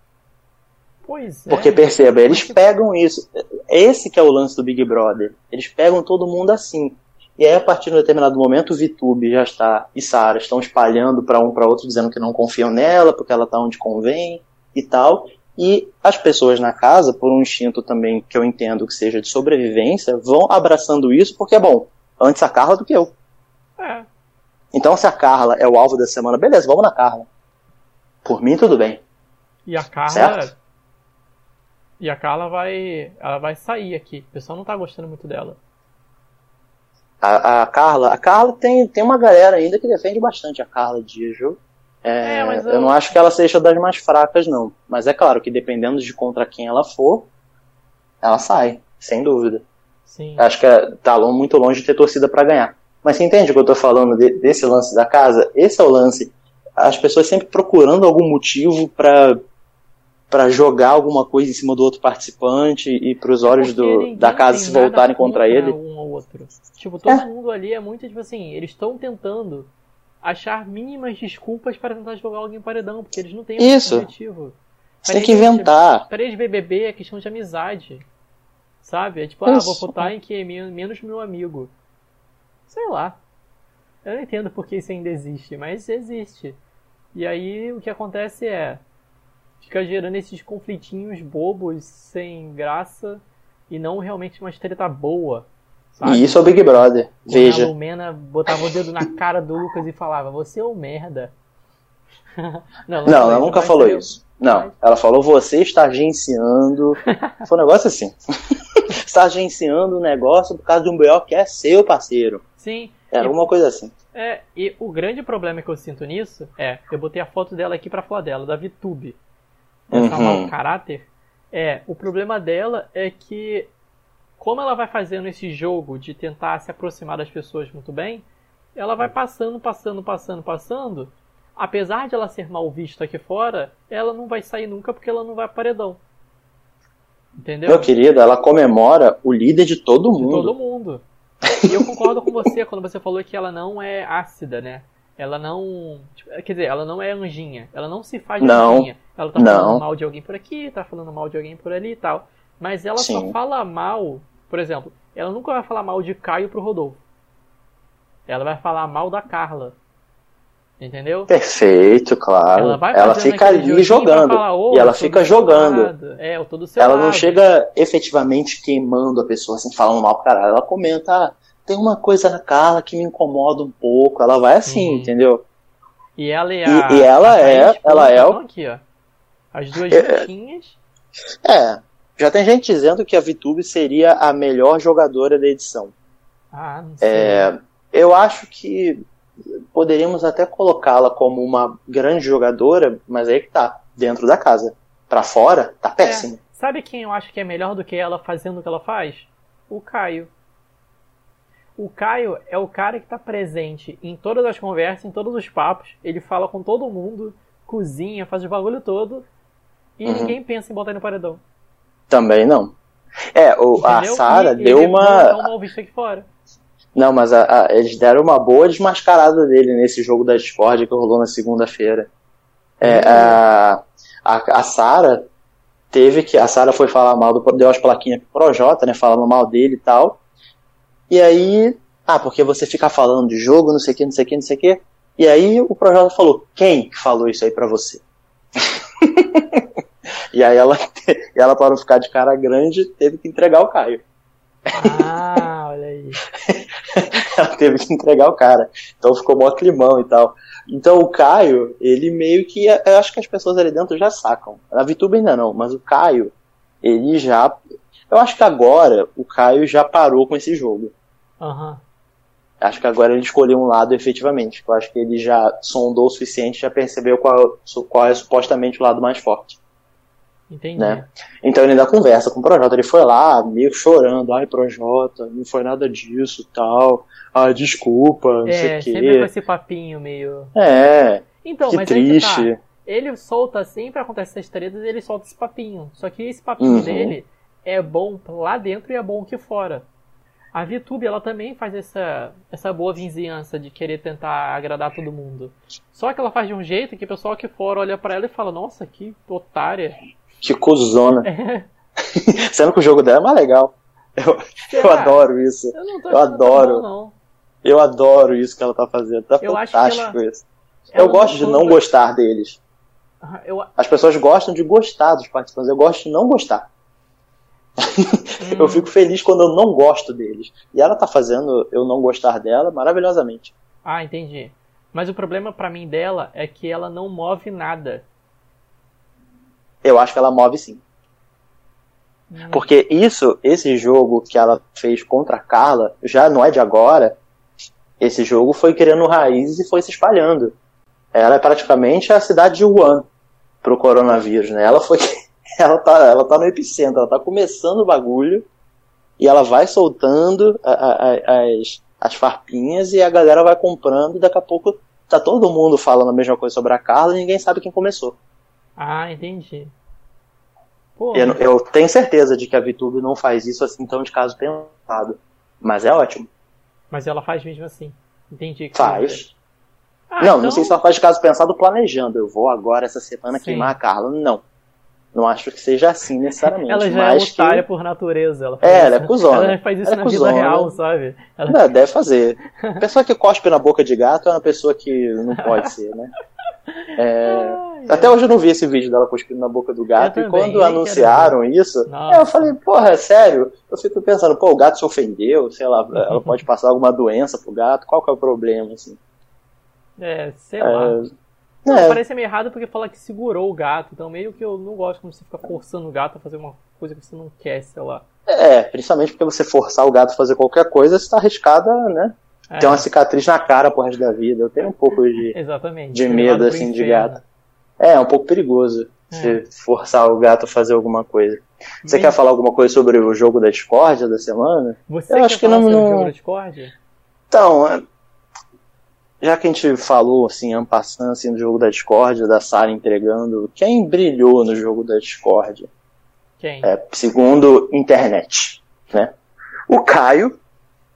Pois é. Porque perceba, eles pegam isso. Esse que é o lance do Big Brother. Eles pegam todo mundo assim. E aí, a partir de um determinado momento, o VTube já está e Sara estão espalhando para um para outro, dizendo que não confiam nela, porque ela está onde convém e tal. E as pessoas na casa, por um instinto também que eu entendo que seja de sobrevivência, vão abraçando isso, porque é bom, antes a Carla do que eu. Então, se a Carla é o alvo da semana, beleza, vamos na Carla. Por mim, tudo bem. E a Carla... Certo? E a Carla ela vai sair aqui. O pessoal não tá gostando muito dela. A Carla tem uma galera ainda que defende bastante a Carla Dias, viu? Mas eu não acho que ela seja das mais fracas, não. Mas é claro que dependendo de contra quem ela for, ela sai, sem dúvida. Sim. Acho que tá muito longe de ter torcida pra ganhar. Mas você entende o que eu tô falando desse lance da casa? Esse é o lance. As pessoas sempre procurando algum motivo pra jogar alguma coisa em cima do outro participante e pros olhos da casa se voltarem contra ele. Um ao outro. Tipo, todo mundo ali é muito, tipo assim, eles estão tentando achar mínimas desculpas para tentar jogar alguém em paredão, porque eles não têm esse objetivo. Você tem que inventar. 3 BBB é questão de amizade. Sabe? É tipo, vou votar em quem é menos meu amigo. Sei lá. Eu não entendo por que isso ainda existe, mas existe. E aí o que acontece fica gerando esses conflitinhos bobos, sem graça, e não realmente uma treta boa. Sabe? E isso é o Big Brother. Veja. A Lumena botava o dedo na cara do Lucas e falava, você é um merda. Não, ela nunca falou isso. Não, ela falou, você está agenciando. Foi um negócio assim. Está agenciando um negócio por causa de um BO que é seu, parceiro. Sim. Era alguma coisa assim. E o grande problema que eu sinto nisso eu botei a foto dela aqui pra falar dela, da VTube. Essa mau caráter. O problema dela é que, como ela vai fazendo esse jogo de tentar se aproximar das pessoas muito bem, ela vai passando. Apesar de ela ser mal vista aqui fora, ela não vai sair nunca porque ela não vai a paredão. Entendeu? Meu querido, ela comemora o líder de todo mundo. De todo mundo. E eu concordo com você quando você falou que ela não é ácida, né? Ela não... Quer dizer, ela não é anjinha. Ela não se faz de anjinha. Ela tá falando mal de alguém por aqui, tá falando mal de alguém por ali e tal. Mas ela só fala mal... Por exemplo, ela nunca vai falar mal de Caio pro Rodolfo. Ela vai falar mal da Carla. Entendeu? Perfeito, claro. Ela fica ali jogando. Falar, e ela fica jogando. Eu tô do seu ela lado. Não chega efetivamente queimando a pessoa, assim, falando mal pra caralho. Ela comenta, tem uma coisa na Carla que me incomoda um pouco. Ela vai assim, entendeu? E ela ela é o... aqui, ó. As duas juntinhas. Já tem gente dizendo que a VTube seria a melhor jogadora da edição. Não sei. Eu acho que poderíamos até colocá-la como uma grande jogadora, mas aí que tá, dentro da casa. Pra fora, tá péssimo. Sabe quem eu acho que é melhor do que ela fazendo o que ela faz? O Caio. O Caio é o cara que tá presente em todas as conversas, em todos os papos. Ele fala com todo mundo, cozinha, faz o bagulho todo. E ninguém pensa em botar ele no paredão. Também não. A Sarah deu uma... Ele mal visto aqui fora. Não, mas eles deram uma boa desmascarada dele nesse jogo da Discord que rolou na segunda-feira. A Sarah a Sarah foi falar mal, deu as plaquinhas pro Projota, né, falando mal dele e tal. E aí, porque você fica falando de jogo, não sei o que, não sei o que, não sei o que. E aí o Projota falou, quem falou isso aí pra você? E aí ela, para não ficar de cara grande, teve que entregar o Caio. Olha aí. Ela teve que entregar o cara. Então ficou mó climão e tal. Então o Caio, ele meio que... Eu acho que as pessoas ali dentro já sacam. A VTube ainda não, mas o Caio, ele já... Eu acho que agora o Caio já parou com esse jogo. Acho que agora ele escolheu um lado efetivamente. Eu acho que ele já sondou o suficiente, já percebeu qual é supostamente o lado mais forte. Entendi. Né? Então ele ainda conversa com o Projota. Ele foi lá, meio chorando. Ai, Projota, não foi nada disso, tal. Desculpa, não sei o quê. Sempre com esse papinho meio... Então, mas triste. Aí que tá. Ele solta, sempre acontece essas tretas, ele solta esse papinho. Só que esse papinho dele é bom lá dentro e é bom aqui fora. A VTube, ela também faz essa boa vizinhança de querer tentar agradar todo mundo. Só que ela faz de um jeito que o pessoal aqui fora olha pra ela e fala, nossa, que otária. Que cuzona. Sendo que o jogo dela é mais legal. Eu adoro isso. Eu adoro. Não. Eu adoro isso que ela tá fazendo. Tá fantástico isso. Eu gosto de não gostar deles. As pessoas gostam de gostar dos participantes. Eu gosto de não gostar. Eu fico feliz quando eu não gosto deles. E ela tá fazendo eu não gostar dela maravilhosamente. Entendi. Mas o problema pra mim dela é que ela não move nada. Eu acho que ela move sim. Porque esse jogo que ela fez contra a Carla, já não é de agora. Esse jogo foi criando raízes e foi se espalhando. Ela é praticamente a cidade de Wuhan pro coronavírus, né? Ela tá no epicentro, ela tá começando o bagulho e ela vai soltando as farpinhas e a galera vai comprando e daqui a pouco tá todo mundo falando a mesma coisa sobre a Carla e ninguém sabe quem começou. Entendi. Eu tenho certeza de que a VTube não faz isso assim tão de caso pensado. Mas é ótimo. Mas ela faz mesmo assim. Entendi. Faz. Não sei se ela faz de caso pensado planejando. Eu vou agora essa semana queimar a Carla. Não acho que seja assim necessariamente. Ela já é otária por natureza. Ela é cuzona. Ela faz isso na vida real, sabe? Deve fazer. A pessoa que cospe na boca de gato é uma pessoa que não pode ser, né? Até hoje eu não vi esse vídeo dela cuspindo na boca do gato. E quando anunciaram isso, eu falei, porra, é sério? Eu fico pensando, o gato se ofendeu, sei lá, ela pode passar alguma doença pro gato, qual que é o problema, assim? Sei lá. Parece meio errado porque fala que segurou o gato, então meio que eu não gosto quando você fica forçando o gato a fazer uma coisa que você não quer, sei lá. Principalmente porque você forçar o gato a fazer qualquer coisa, você tá arriscada, né? Tem uma cicatriz na cara pro resto da vida. Eu tenho um pouco de medo, assim, de gato. É um pouco perigoso você forçar o gato a fazer alguma coisa. Você quer falar alguma coisa sobre o jogo da Discord da semana? Eu acho que não. Sobre o jogo da Discord? Então, já que a gente falou, assim, en passant, assim, do jogo da Discord, da Sarah entregando, quem brilhou no jogo da Discord? Quem? Segundo internet, né? O Caio,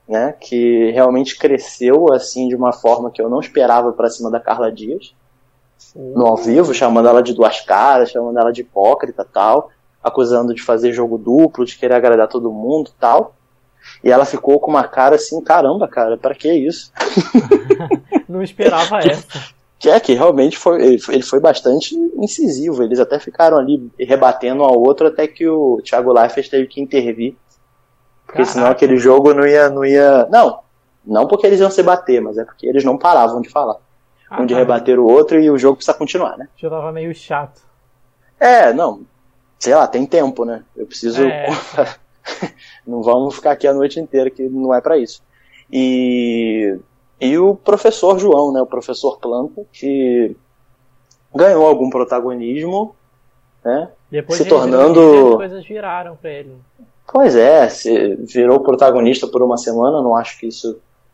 né, que realmente cresceu assim de uma forma que eu não esperava pra cima da Carla Dias, no ao vivo, chamando ela de duas caras, chamando ela de hipócrita e tal, acusando de fazer jogo duplo, de querer agradar todo mundo e tal. E ela ficou com uma cara assim, caramba, cara, pra que isso? Não esperava essa. Que realmente ele foi bastante incisivo. Eles até ficaram ali rebatendo um ao outro até que o Thiago Leifert teve que intervir. Porque senão aquele jogo não ia... Não porque eles iam se bater, mas é porque eles não paravam de falar. Um de rebater o outro e o jogo precisa continuar, né? Já tava meio chato. Sei lá, tem tempo, né? Eu preciso... Não vamos ficar aqui a noite inteira, que não é pra isso. E o professor João, né? O professor Planta, que ganhou algum protagonismo, né? Depois se tornando... as coisas viraram pra ele. Pois é, se virou protagonista por uma semana, não acho que isso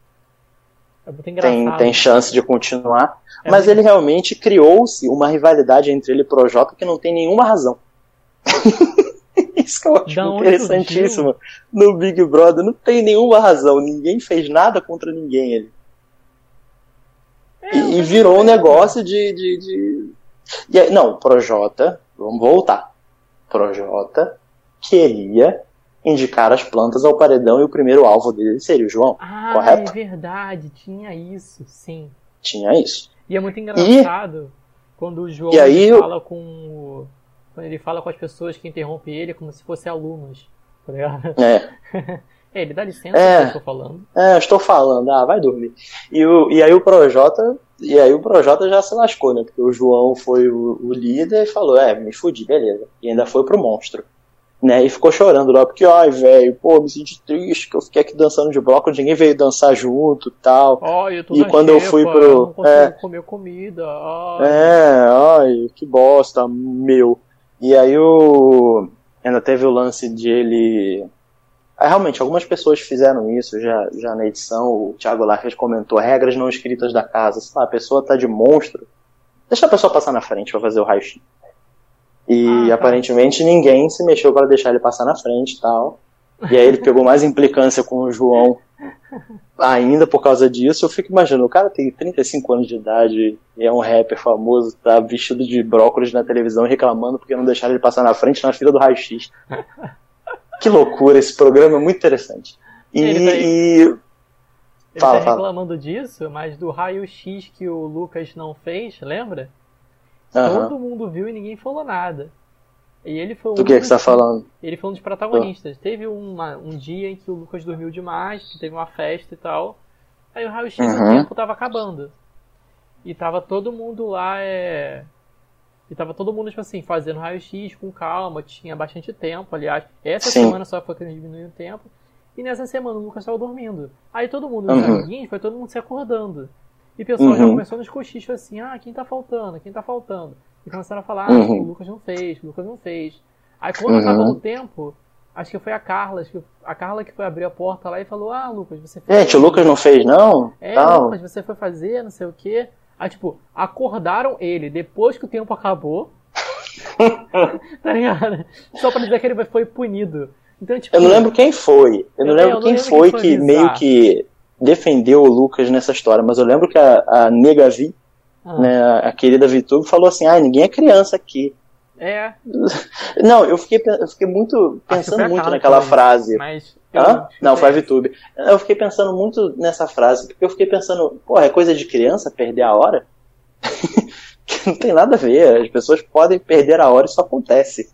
tem chance de continuar. Mas ele realmente criou-se uma rivalidade entre ele e Projota que não tem nenhuma razão. Isso que eu acho interessantíssimo no Big Brother. Não tem nenhuma razão. Ninguém fez nada contra ninguém ali. E virou um negócio de... Não, Projota, vamos voltar. Projota queria indicar as plantas ao paredão e o primeiro alvo dele seria o João, correto? É verdade, tinha isso, sim. Tinha isso. E é muito engraçado quando o João fala com... Quando ele fala com as pessoas que interrompem ele como se fossem alunos, tá ligado? Ele dá licença que eu estou falando. Eu estou falando, vai dormir. E aí o Projota já se lascou, né? Porque o João foi o líder e falou, me fudi, beleza. E ainda foi pro monstro. Né? E ficou chorando lá, porque, velho, me senti triste, que eu fiquei aqui dançando de bloco, ninguém veio dançar junto e tal. E quando eu fui pro... Eu não consigo comer comida. Que bosta, meu. E aí ainda teve o lance de ele... realmente, algumas pessoas fizeram isso já na edição. O Thiago Leifert comentou regras não escritas da casa. A pessoa tá de monstro, deixa a pessoa passar na frente pra fazer o raio-x. E aparentemente ninguém se mexeu para deixar ele passar na frente e tal. E aí ele pegou mais implicância com o João ainda por causa disso. Eu fico imaginando, o cara tem 35 anos de idade e é um rapper famoso, tá vestido de brócolis na televisão reclamando porque não deixaram ele passar na frente na fila do raio-x. Que loucura, esse programa é muito interessante. Ele tá reclamando disso, mas do raio-x que o Lucas não fez, lembra? Todo mundo viu e ninguém falou nada. E ele foi do que você tá falando? Ele foi um dos protagonistas. Teve um dia em que o Lucas dormiu demais, que teve uma festa e tal. Aí o raio-x do tempo tava acabando. E tava todo mundo lá, E tava todo mundo, tipo assim, fazendo raio-x com calma, tinha bastante tempo, aliás. Essa semana só foi que diminuiu o tempo. E nessa semana o Lucas tava dormindo. Aí todo mundo, os amiguinhos, foi todo mundo se acordando. E o pessoal já começou nos cochichos assim, quem tá faltando? E começaram a falar, o Lucas não fez, Aí quando acabou o tempo, acho que foi a Carla que foi abrir a porta lá e falou, Lucas, você fez... Gente, o Lucas não fez não? Lucas, você foi fazer, não sei o quê. Aí, acordaram ele depois que o tempo acabou. Tá ligado? Só pra dizer que ele foi punido. Então, eu não lembro quem foi. Eu não lembro quem foi que meio que defendeu o Lucas nessa história, mas eu lembro que a Nega Vi, né, a querida Vitube, falou assim, ninguém é criança aqui. Não, eu fiquei pensando muito naquela frase. Mas não, foi a Vitube. Eu fiquei pensando muito nessa frase, porque eu fiquei pensando, é coisa de criança perder a hora? Não tem nada a ver, as pessoas podem perder a hora e isso acontece.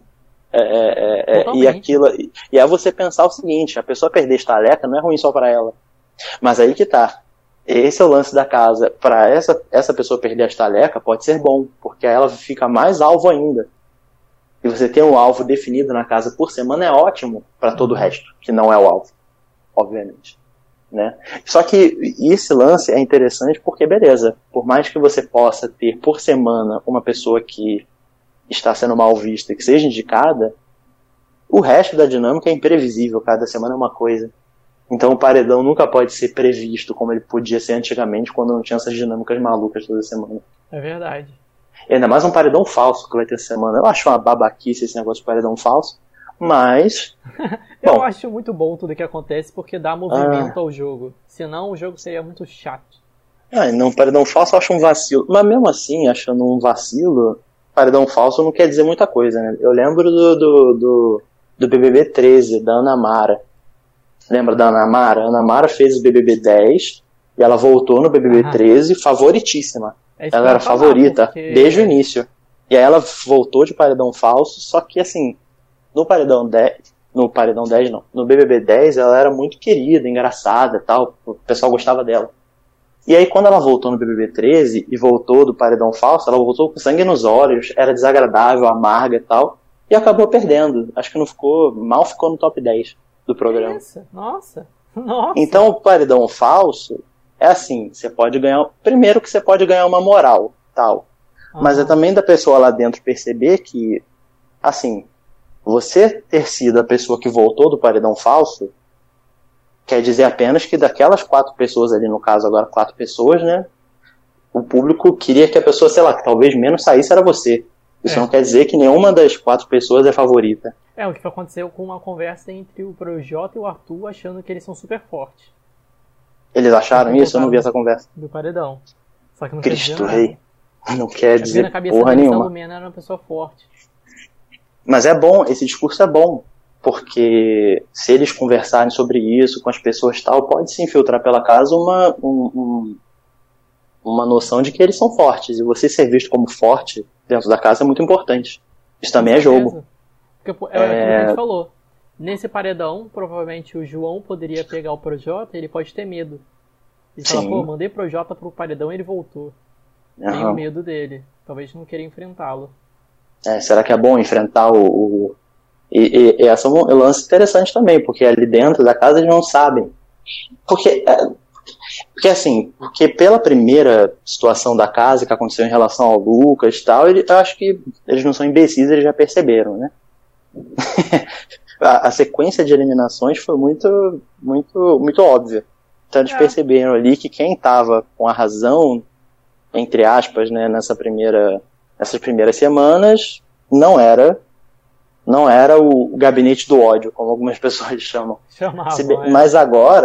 E é você pensar o seguinte, a pessoa perder estaleca não é ruim só pra ela. Mas aí que tá. Esse é o lance da casa. Pra essa pessoa perder a estaleca pode ser bom, porque ela fica mais alvo ainda. E você ter um alvo definido na casa por semana é ótimo para todo o resto, que não é o alvo, obviamente. Né? Só que esse lance é interessante porque, beleza, por mais que você possa ter por semana uma pessoa que está sendo mal vista e que seja indicada, o resto da dinâmica é imprevisível, cada semana é uma coisa. Então o paredão nunca pode ser previsto como ele podia ser antigamente, quando não tinha essas dinâmicas malucas toda semana. É verdade. E ainda mais um paredão falso que vai ter essa semana. Eu acho uma babaquice esse negócio de paredão falso, mas... Eu Bom, acho muito bom tudo que acontece porque dá movimento ao jogo. Senão o jogo seria muito chato. não, paredão falso eu acho um vacilo. Mas mesmo assim, achando um vacilo, paredão falso não quer dizer muita coisa, né? Eu lembro do BBB 13, da Ana Mara. Lembra da Ana Mara? A Ana Mara fez o BBB 10 e ela voltou no BBB 13 favoritíssima. É isso que Ela eu era ia falar, favorita porque- desde o início. E aí ela voltou de paredão falso, só que assim, no paredão 10 não, no BBB 10 ela era muito querida, engraçada e tal, o pessoal gostava dela. E aí quando ela voltou no BBB 13 e voltou do paredão falso, ela voltou com sangue nos olhos, era desagradável, amarga e tal, e acabou perdendo. Acho que não ficou, mal ficou no top 10 do programa. Isso, nossa. Nossa. Então o paredão falso é assim, você pode ganhar, primeiro que você pode ganhar uma moral, tal. Mas é também da pessoa lá dentro perceber que, assim, você ter sido a pessoa que voltou do paredão falso, quer dizer apenas que daquelas 4 pessoas ali, no caso agora 4 pessoas, né, o público queria que a pessoa, sei lá, que talvez menos saísse era você. Isso não quer dizer que nenhuma das 4 pessoas é favorita. É, o que aconteceu com uma conversa entre o Projota e o Arthur, achando que eles são super fortes. Eles acharam isso? Eu não vi essa conversa. Do paredão. Só que não quer dizer Cristo nada. Rei. Não quer Na dizer cabeça porra deles, a nenhuma. Lumena era uma pessoa forte. Mas é bom, esse discurso é bom, porque se eles conversarem sobre isso com as pessoas tal, pode se infiltrar pela casa uma noção de que eles são fortes, e você ser visto como forte dentro da casa é muito importante. Isso também é jogo. Porque, é o que a gente falou. Nesse paredão, provavelmente o João poderia pegar o Projota e ele pode ter medo. Ele fala, pô, mandei Projota pro paredão e ele voltou. Tenho medo dele. Talvez não queira enfrentá-lo. Será que é bom enfrentar E esse é um lance interessante também, porque ali dentro da casa eles não sabem. Porque pela primeira situação da casa que aconteceu em relação ao Lucas e tal, eu acho que eles não são imbecis, eles já perceberam, né? a sequência de eliminações foi muito, muito, muito óbvia. Então eles perceberam ali que quem estava com a razão, entre aspas, né, nessas primeiras semanas, não era o gabinete do ódio, como algumas pessoas chamam. Mas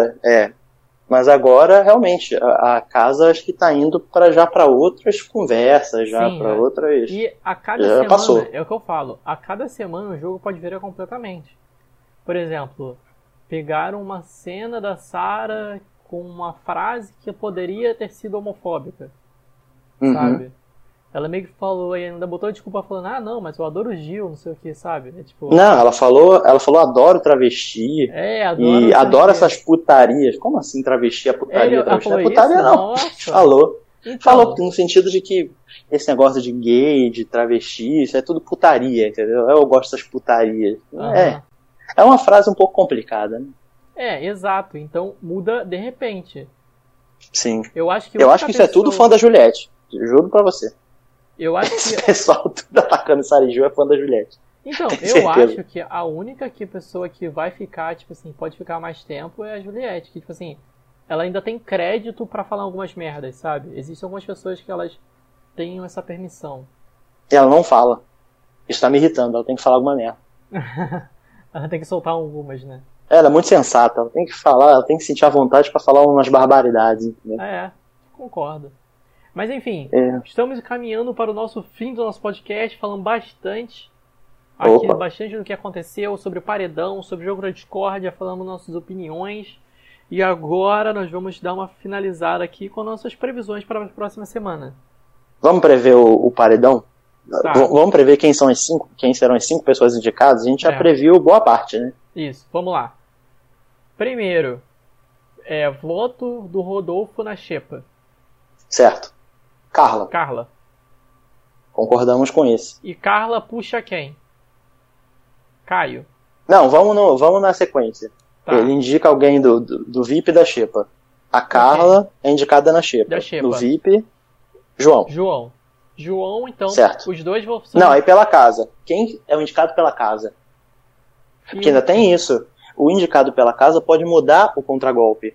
agora, realmente, a casa acho que está indo para outras conversas, para outras... E a cada semana, passou. É o que eu falo, a cada semana o jogo pode virar completamente. Por exemplo, pegaram uma cena da Sarah com uma frase que poderia ter sido homofóbica, sabe? Ela meio que falou, e ainda botou desculpa falando, não, mas eu adoro o Gil, não sei o que, sabe? Não, ela falou, adoro travesti. Adoro essas putarias. Como assim travesti é putaria? Travesti não é putaria, não. Falou. Então, falou no sentido de que esse negócio de gay, de travesti, isso é tudo putaria, entendeu? Eu gosto dessas putarias. É uma frase um pouco complicada, né? Exato. Então muda de repente. Sim. Eu acho que isso é tudo fã da Juliette. Juro pra você. Eu acho Esse pessoal tudo atacando Sarah e Gil é fã da Juliette. Então, eu acho que a única pessoa que vai ficar, tipo assim, pode ficar mais tempo é a Juliette. Que, tipo assim, ela ainda tem crédito pra falar algumas merdas, sabe? Existem algumas pessoas que elas têm essa permissão. E ela não fala. Isso tá me irritando, ela tem que falar alguma merda. Ela tem que soltar algumas, né? Ela é muito sensata, ela tem que falar, ela tem que sentir a vontade pra falar umas barbaridades, entendeu? Concordo. Mas enfim, estamos caminhando para o nosso fim do nosso podcast, falando bastante do que aconteceu, sobre o paredão, sobre o jogo da discórdia, falamos nossas opiniões. E agora nós vamos dar uma finalizada aqui com nossas previsões para a próxima semana. Vamos prever o paredão? Tá. Vamos prever quem serão as 5 pessoas indicadas? A gente já previu boa parte, né? Isso, vamos lá. Primeiro, voto do Rodolfo na xepa. Certo. Carla. Concordamos com esse. E Carla puxa quem? Caio. Não, vamos na sequência. Tá. Ele indica alguém do VIP da xepa. A Carla é indicada na xepa. Do VIP, João. João, então, certo. Os dois vão... Não, aí pela casa. Quem é o indicado pela casa? Porque ainda tem isso. O indicado pela casa pode mudar o contragolpe.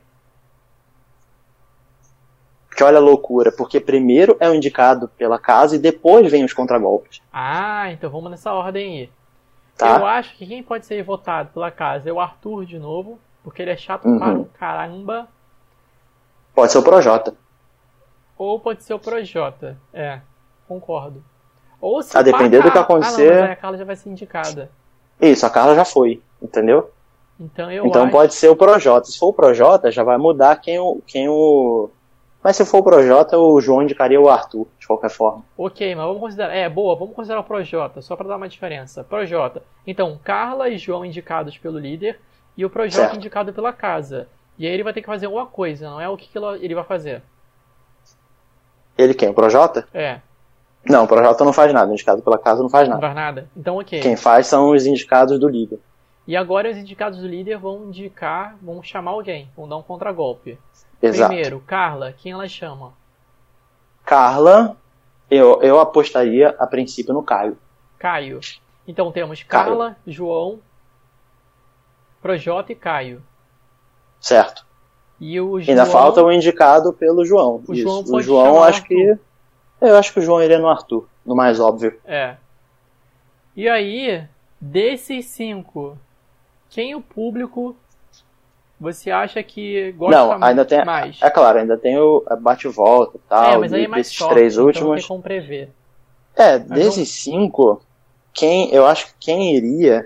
Que olha a loucura, porque primeiro é o indicado pela casa e depois vem os contragolpes. Então vamos nessa ordem aí. tá? Eu acho que quem pode ser votado pela casa é o Arthur de novo, porque ele é chato para um caramba. Pode ser o Projota. Ou pode ser o Projota. Concordo. Ou se A depender do que acontecer... não, mas aí a Carla já vai ser indicada. Isso, a Carla já foi, entendeu? Então acho... pode ser o Projota. Se for o Projota, já vai mudar quem o... Mas se for o Projota, o João indicaria o Arthur, de qualquer forma. Ok, mas vamos considerar... vamos considerar o Projota, só para dar uma diferença. Projota. Então, Carla e João indicados pelo líder e o Projota certo. indicado pela casa. E aí ele vai ter que fazer alguma coisa, não é o que ele vai fazer. Ele quem? O Projota? Não, o Projota não faz nada. O indicado pela casa não faz nada. Não faz nada? Então, ok. Quem faz são os indicados do líder. E agora os indicados do líder vão chamar alguém, vão dar um contragolpe. Exato. Primeiro, Carla, quem ela chama? Carla, eu apostaria a princípio no Caio. Caio. Então temos Carla, João, Projota e Caio. Certo. E o João... Ainda falta o indicado pelo João. O João Isso. pode O João, chamar acho que... Eu acho que o João iria no Arthur, no mais óbvio. E aí, desses 5, quem o público você acha que gosta ainda tem, mais? É claro, ainda tem o bate-volta e tal. Mas aí é mais desses sorte, 3 então últimos. não tem como prever. Desses 5, eu acho que quem iria...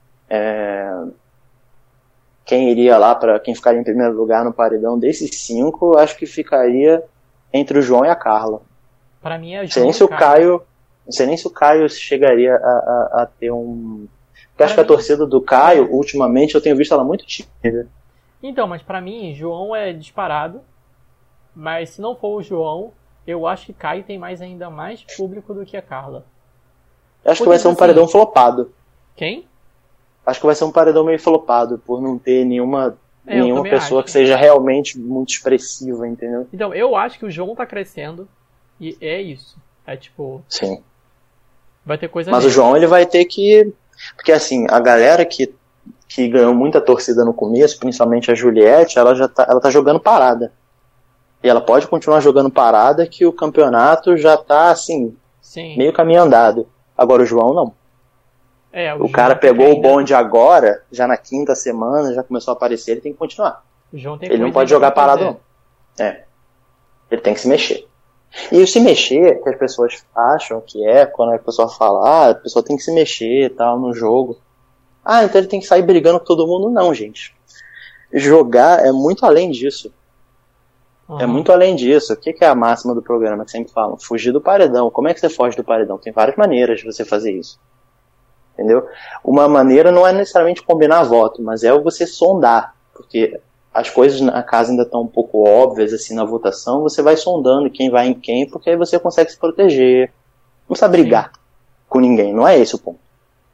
Quem iria lá para quem ficaria em primeiro lugar no paredão desses 5, eu acho que ficaria entre o João e a Carla. Para mim é Não sei nem se o Caio chegaria a ter um... Porque acho que a torcida do Caio, ultimamente, eu tenho visto ela muito tímida. Então, mas pra mim, João é disparado. Mas se não for o João, eu acho que Caio tem ainda mais público do que a Carla. Acho que vai ser um paredão flopado. Quem? Acho que vai ser um paredão meio flopado, por não ter nenhuma pessoa que seja realmente muito expressiva, entendeu? Então, eu acho que o João tá crescendo. E é isso. Sim. Vai ter coisa Mas nele. o João, ele vai ter que... Porque assim, a galera que ganhou muita torcida no começo, principalmente a Juliette, ela tá jogando parada. E ela pode continuar jogando parada, que o campeonato já tá assim, meio caminho andado. Agora o João não. O cara pegou o bonde agora, já na 5ª semana, já começou a aparecer, ele tem que continuar. Ele não pode jogar parado não. Ele tem que se mexer. E o se mexer, que as pessoas acham que quando a pessoa fala, a pessoa tem que se mexer e tal no jogo. Então ele tem que sair brigando com todo mundo. Não, gente. Jogar é muito além disso. É muito além disso. O que é a máxima do programa que sempre falam? Fugir do paredão. Como é que você foge do paredão? Tem várias maneiras de você fazer isso. Entendeu? Uma maneira não é necessariamente combinar voto, mas é você sondar. Porque as coisas na casa ainda estão um pouco óbvias assim na votação, você vai sondando quem vai em quem, porque aí você consegue se proteger. Não precisa brigar com ninguém, não é esse o ponto.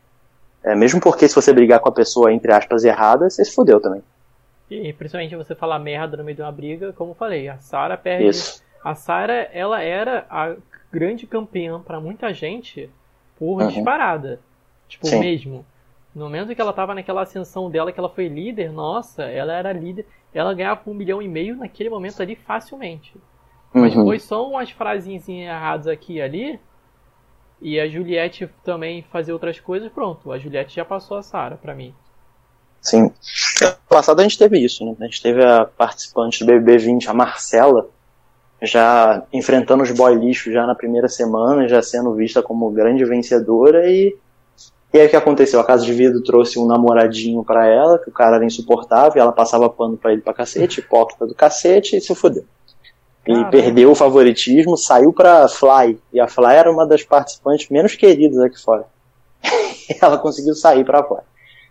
Mesmo porque se você brigar com a pessoa, entre aspas, errada, você se fudeu também. E principalmente você falar merda no meio de uma briga, como eu falei, a Sarah perde. Isso. A Sarah, ela era a grande campeã pra muita gente por disparada. Sim. Mesmo. No momento que ela tava naquela ascensão dela, que ela foi líder, nossa, ela era líder. Ela ganhava 1,5 milhão naquele momento ali facilmente. Mas foi só umas frasinhas erradas aqui e ali. E a Juliette também fazia outras coisas, pronto. A Juliette já passou a Sarah pra mim. Sim. No passado a gente teve isso, né? A gente teve a participante do BBB 20, a Marcela, já enfrentando os boy lixo já na primeira semana, já sendo vista como grande vencedora e aí o que aconteceu? A Casa de Vidro trouxe um namoradinho pra ela, que o cara era insuportável, e ela passava pano pra ele pra cacete, hipócrita do cacete, e se fudeu. E perdeu o favoritismo, saiu pra Fly, e a Fly era uma das participantes menos queridas aqui fora. E ela conseguiu sair pra fora.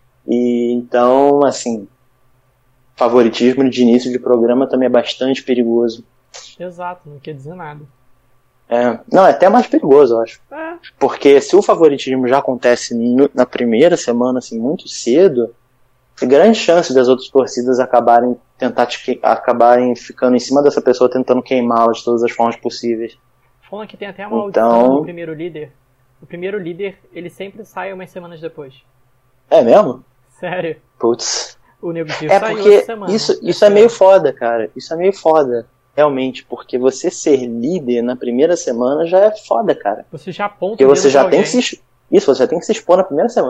E então, assim, favoritismo de início de programa também é bastante perigoso. Exato, não quer dizer nada. Não, é até mais perigoso, eu acho. Porque se o favoritismo já acontece na primeira semana, assim, muito cedo, tem grande chance das outras torcidas acabarem ficando em cima dessa pessoa, tentando queimá-la de todas as formas possíveis. Falando que tem até uma maldição do primeiro líder. O primeiro líder, ele sempre sai umas semanas depois. É mesmo? Sério. Putz. O Nego Di saiu essa semana. Isso é meio foda, cara. Isso é meio foda. Realmente, porque você ser líder na primeira semana já é foda, cara. Você já aponta. Porque você já tem que se expor na primeira semana.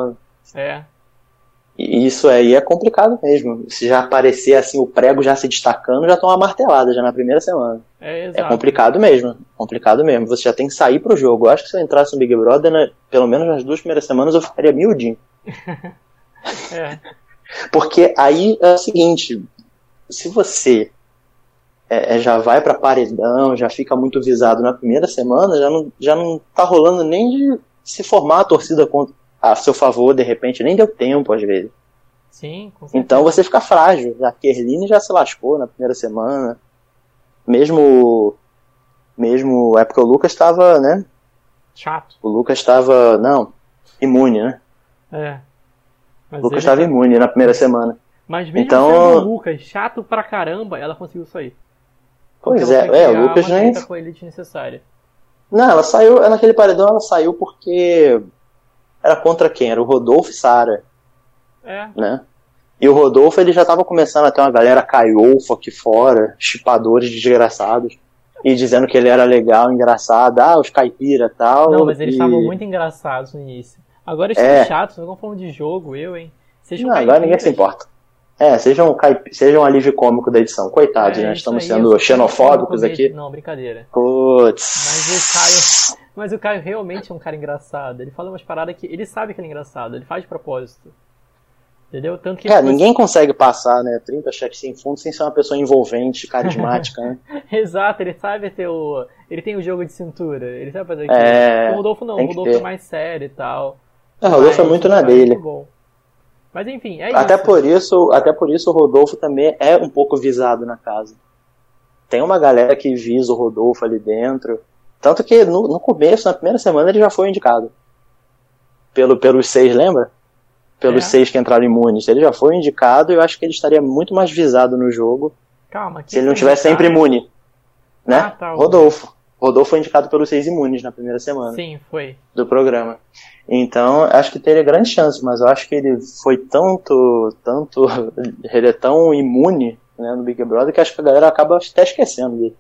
É. E isso aí é complicado mesmo. Se já aparecer assim, o prego já se destacando, já toma uma martelada já na primeira semana. É, É exato. complicado mesmo. Complicado mesmo. Você já tem que sair pro jogo. Eu acho que se eu entrasse no Big Brother, né, pelo menos nas 2 primeiras semanas, eu ficaria miudinho. É. Porque aí é o seguinte, se você já vai pra paredão, já fica muito visado na primeira semana, já não tá rolando nem de se formar a torcida a seu favor, de repente, nem deu tempo às vezes. Sim, com certeza. Então você fica frágil. A Kerline já se lascou na primeira semana. Mesmo é porque o Lucas estava, né? Chato. O Lucas estava, não, imune, né? É. Mas O Lucas ele estava imune na primeira semana. Mas mesmo Então, sendo o Lucas chato pra caramba, ela conseguiu sair. pois Porque ela foi o criar Lucas uma nem... treta com ele desnecessária. Não, ela saiu, naquele paredão ela saiu porque era contra quem? Era o Rodolfo e Sara, É. né? E o Rodolfo, ele já tava começando a ter uma galera caiofo aqui fora, chipadores desgraçados, e dizendo que ele era legal, engraçado, os caipira e tal. Não, mas eles estavam muito engraçados no início. Agora eles estão chatos, não estão falando de jogo, hein? Sejam não, agora ninguém se importa. Sejam um alívio cômico da edição. Coitados, né? Estamos sendo xenofóbicos aqui. Não, brincadeira. Putz. Mas o Caio realmente é um cara engraçado. Ele fala umas paradas que ele sabe que ele é engraçado, ele faz de propósito. Entendeu? Tanto que ninguém consegue passar, né? 30 cheques sem fundo sem ser uma pessoa envolvente, carismática, né? Exato, ele sabe ter ele tem o jogo de cintura, ele sabe fazer aquilo. O Rodolfo não, o Rodolfo é mais sério e tal. O Rodolfo é muito na dele. Muito bom. Mas enfim, é até isso. Até por isso o Rodolfo também é um pouco visado na casa. Tem uma galera que visa o Rodolfo ali dentro. Tanto que no começo, na primeira semana, ele já foi indicado. Pelos 6, lembra? Pelos 6 que entraram imunes. Ele já foi indicado e eu acho que ele estaria muito mais visado no jogo. Calma, se ele não tivesse sempre imune. Né? Tá, Rodolfo foi indicado pelos 6 imunes na primeira semana. Sim, foi. Do programa. Então, acho que teria grande chance, mas eu acho que ele foi ele é tão imune, né, no Big Brother, que acho que a galera acaba até esquecendo dele.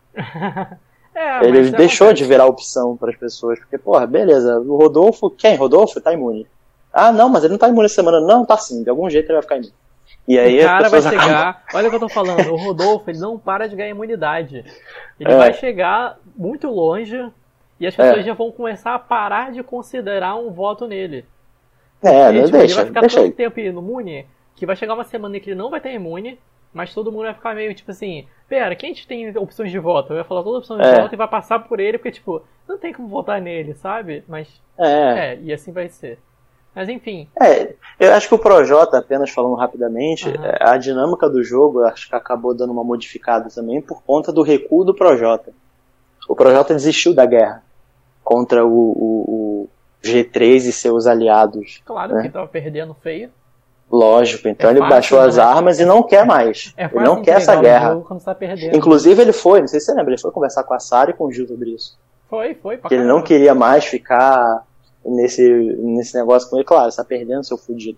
Ele deixou de virar opção para as pessoas, porque, porra, beleza, o Rodolfo, quem? Rodolfo tá imune. Não, mas ele não tá imune essa semana. Não, tá sim, de algum jeito ele vai ficar imune. E aí o cara vai chegar, olha o que eu tô falando, o Rodolfo, ele não para de ganhar imunidade. Ele vai chegar muito longe e as pessoas já vão começar a parar de considerar um voto nele. Ele vai ficar tanto tempo imune que vai chegar uma semana que ele não vai ter imune, mas todo mundo vai ficar meio tipo assim, pera, quem a gente tem opções de voto? Vai falar todas as opções de voto e vai passar por ele, porque tipo, não tem como votar nele, sabe? Mas, e assim vai ser. Mas enfim. Eu acho que o Projota, apenas falando rapidamente, a dinâmica do jogo, acho que acabou dando uma modificada também por conta do recuo do Projota. O Projota desistiu da guerra contra o G3 e seus aliados. Claro, que tava perdendo feio. Lógico, então ele baixou as armas e não quer mais. Ele não quer essa guerra. Tá perdendo. Inclusive ele foi, não sei se você lembra, ele foi conversar com a Sara e com o Gil sobre isso. Foi. Que ele não queria mais ficar nesse negócio com ele. Claro, você tá perdendo, seu fudido.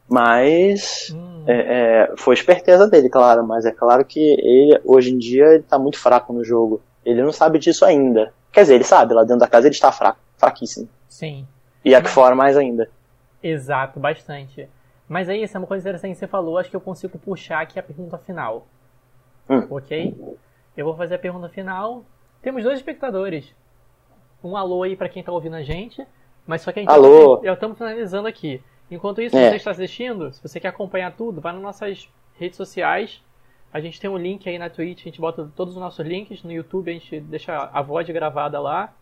Mas foi esperteza dele, claro. Mas é claro que ele, hoje em dia, ele tá muito fraco no jogo. Ele não sabe disso ainda. Quer dizer, ele sabe, lá dentro da casa ele está fraquíssimo. Sim. E aqui fora mais ainda. Exato, bastante. Mas aí, essa é uma coisa interessante que você falou, acho que eu consigo puxar aqui a pergunta final. Ok? Eu vou fazer a pergunta final. Temos 2 espectadores. Um alô aí pra quem tá ouvindo a gente. Mas só que a gente já estamos finalizando aqui. Enquanto isso, se você está assistindo, se você quer acompanhar tudo, vai nas nossas redes sociais. A gente tem um link aí na Twitch, a gente bota todos os nossos links. No YouTube a gente deixa a voz gravada lá.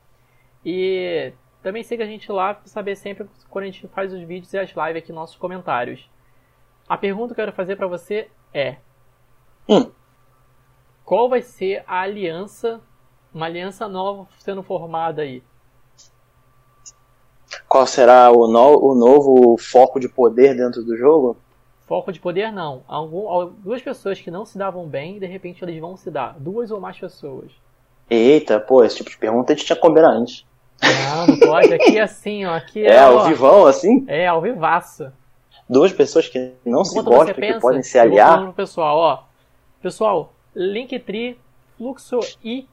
E também siga a gente lá para saber sempre quando a gente faz os vídeos e as lives aqui nos nossos comentários. A pergunta que eu quero fazer para você é... Qual vai ser a aliança, uma aliança nova sendo formada aí? Qual será o novo foco de poder dentro do jogo? Foco de poder não. 2 pessoas que não se davam bem, de repente eles vão se dar. 2 ou mais pessoas. Eita, esse tipo de pergunta a gente tinha combinado antes. Não pode. Aqui é assim, ó. Aqui ao vivão, assim? Ao vivaço. 2 pessoas que não se gostam, que podem se aliar. Eu vou pessoal, Pessoal, Linktree, Fluxo I.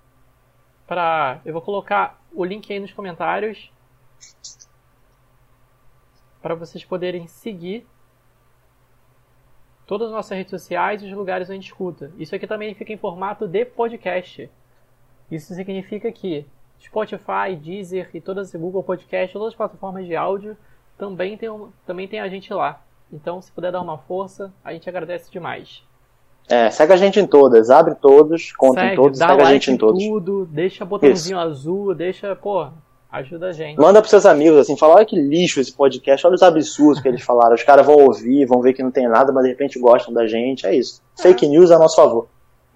Eu vou colocar o link aí nos comentários. para vocês poderem seguir todas as nossas redes sociais e os lugares onde a gente escuta. Isso aqui também fica em formato de podcast. Isso significa que Spotify, Deezer e todas as Google Podcast, todas as plataformas de áudio também tem a gente lá. Então, se puder dar uma força, a gente agradece demais. Segue a gente em todas, abre todos, conta em todos, dá segue like a gente em todos. Tudo, deixa botãozinho azul, ajuda a gente. Manda pros seus amigos, assim, fala, olha que lixo esse podcast, olha os absurdos que eles falaram. Os caras vão ouvir, vão ver que não tem nada, mas de repente gostam da gente, é isso. Fake news a nosso favor.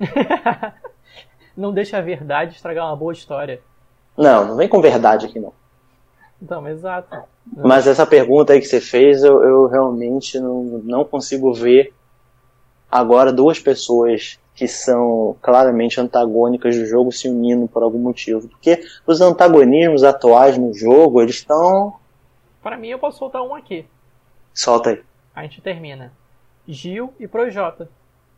Não deixa a verdade estragar uma boa história. Não vem com verdade aqui não. Então, exato. Mas essa pergunta aí que você fez, eu realmente não consigo ver agora duas pessoas que são claramente antagônicas do jogo se unindo por algum motivo. Porque os antagonismos atuais no jogo, eles estão... Para mim, eu posso soltar um aqui. Solta aí. A gente termina. Gil e Projota.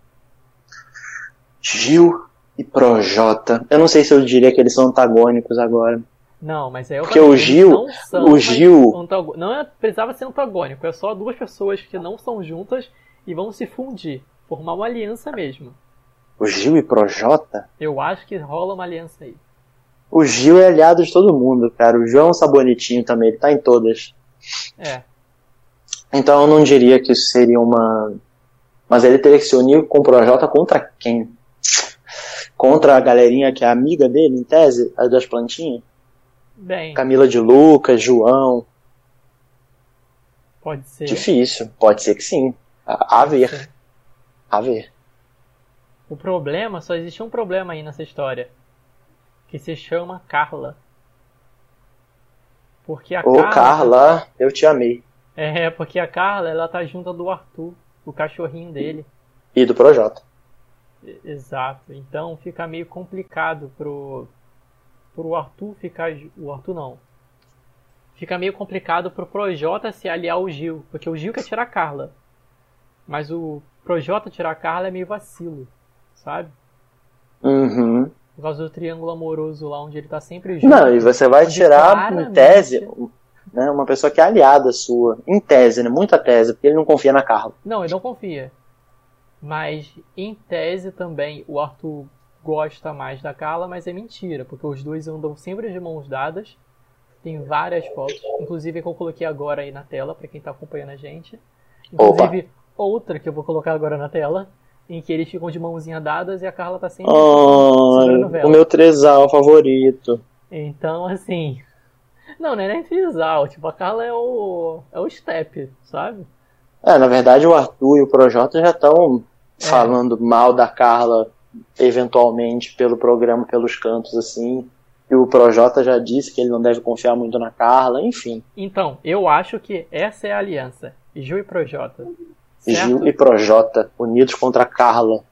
Gil e Projota. Eu não sei se eu diria que eles são antagônicos agora. Não, mas porque o Gil... Não precisava ser antagônico. É só duas pessoas que não são juntas e vão se fundir. Formar uma aliança mesmo. O Gil e Projota? Eu acho que rola uma aliança aí. O Gil é aliado de todo mundo, cara. O Gil é um sabonetinho também, ele tá em todas. Então eu não diria que isso seria uma... Mas ele teria que se unir com o Projota contra quem? Contra a galerinha que é amiga dele, em tese, as das plantinhas? Bem... Camila de Lucas, João... Pode ser. Difícil, pode ser que sim. A ver. O problema, só existe um problema aí nessa história. Que se chama Carla. Porque a Carla, eu te amei. Porque a Carla, ela tá junto do Arthur, o cachorrinho dele. E do Projota. Exato. Então fica meio complicado pro Arthur ficar... O Arthur não. Fica meio complicado pro Projota se aliar ao Gil. Porque o Gil quer tirar a Carla. Mas o Projota tirar a Carla é meio vacilo, sabe? Uhum. Por causa do triângulo amoroso lá, onde ele tá sempre junto. Não, e você vai tirar, em tese, né, uma pessoa que é aliada sua. Em tese, né? Muita tese, porque ele não confia na Carla. Não, ele não confia. Mas, em tese também, o Arthur gosta mais da Carla, mas é mentira. Porque os dois andam sempre de mãos dadas. Tem várias fotos. Inclusive, que eu coloquei agora aí na tela, pra quem tá acompanhando a gente. Inclusive... Outra que eu vou colocar agora na tela, em que eles ficam de mãozinha dadas e a Carla tá sempre segurando vela. O meu trisal favorito. Então, assim... Não é nem trisal. Tipo, a Carla é o step, sabe? Na verdade, o Arthur e o Projota já estão falando mal da Carla, eventualmente, pelo programa, pelos cantos, assim. E o Projota já disse que ele não deve confiar muito na Carla, enfim. Então, eu acho que essa é a aliança. Gil e Projota. Certo? Gil e Projota, unidos contra a Carla.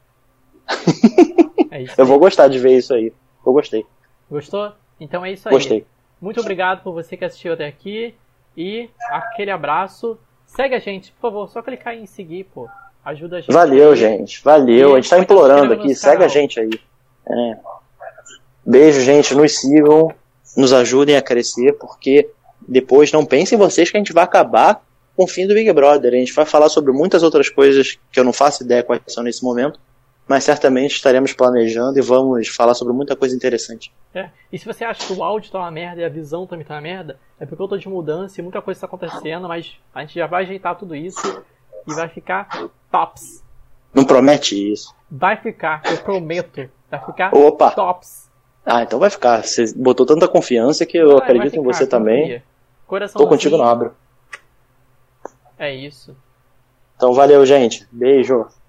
É isso aí. Eu vou gostar de ver isso aí. Eu gostei. Gostou? Então é isso aí. Gostei. Muito obrigado por você que assistiu até aqui. E aquele abraço. Segue a gente, por favor. Só clicar em seguir, pô. Ajuda a gente. Valeu, gente. Valeu. A gente tá implorando aqui. Segue a gente aí. Beijo, gente. Nos sigam. Nos ajudem a crescer. Porque depois não pensem vocês que a gente vai acabar com o fim do Big Brother. A gente vai falar sobre muitas outras coisas que eu não faço ideia quais são nesse momento, mas certamente estaremos planejando e vamos falar sobre muita coisa interessante. E se você acha que o áudio tá uma merda e a visão também tá uma merda, é porque eu tô de mudança e muita coisa tá acontecendo, mas a gente já vai ajeitar tudo isso e vai ficar tops. Não promete isso. Vai ficar, eu prometo. Vai ficar tops. Então vai ficar. Você botou tanta confiança que eu acredito em você também. Tô contigo no abro. É isso. Então valeu, gente. Beijo.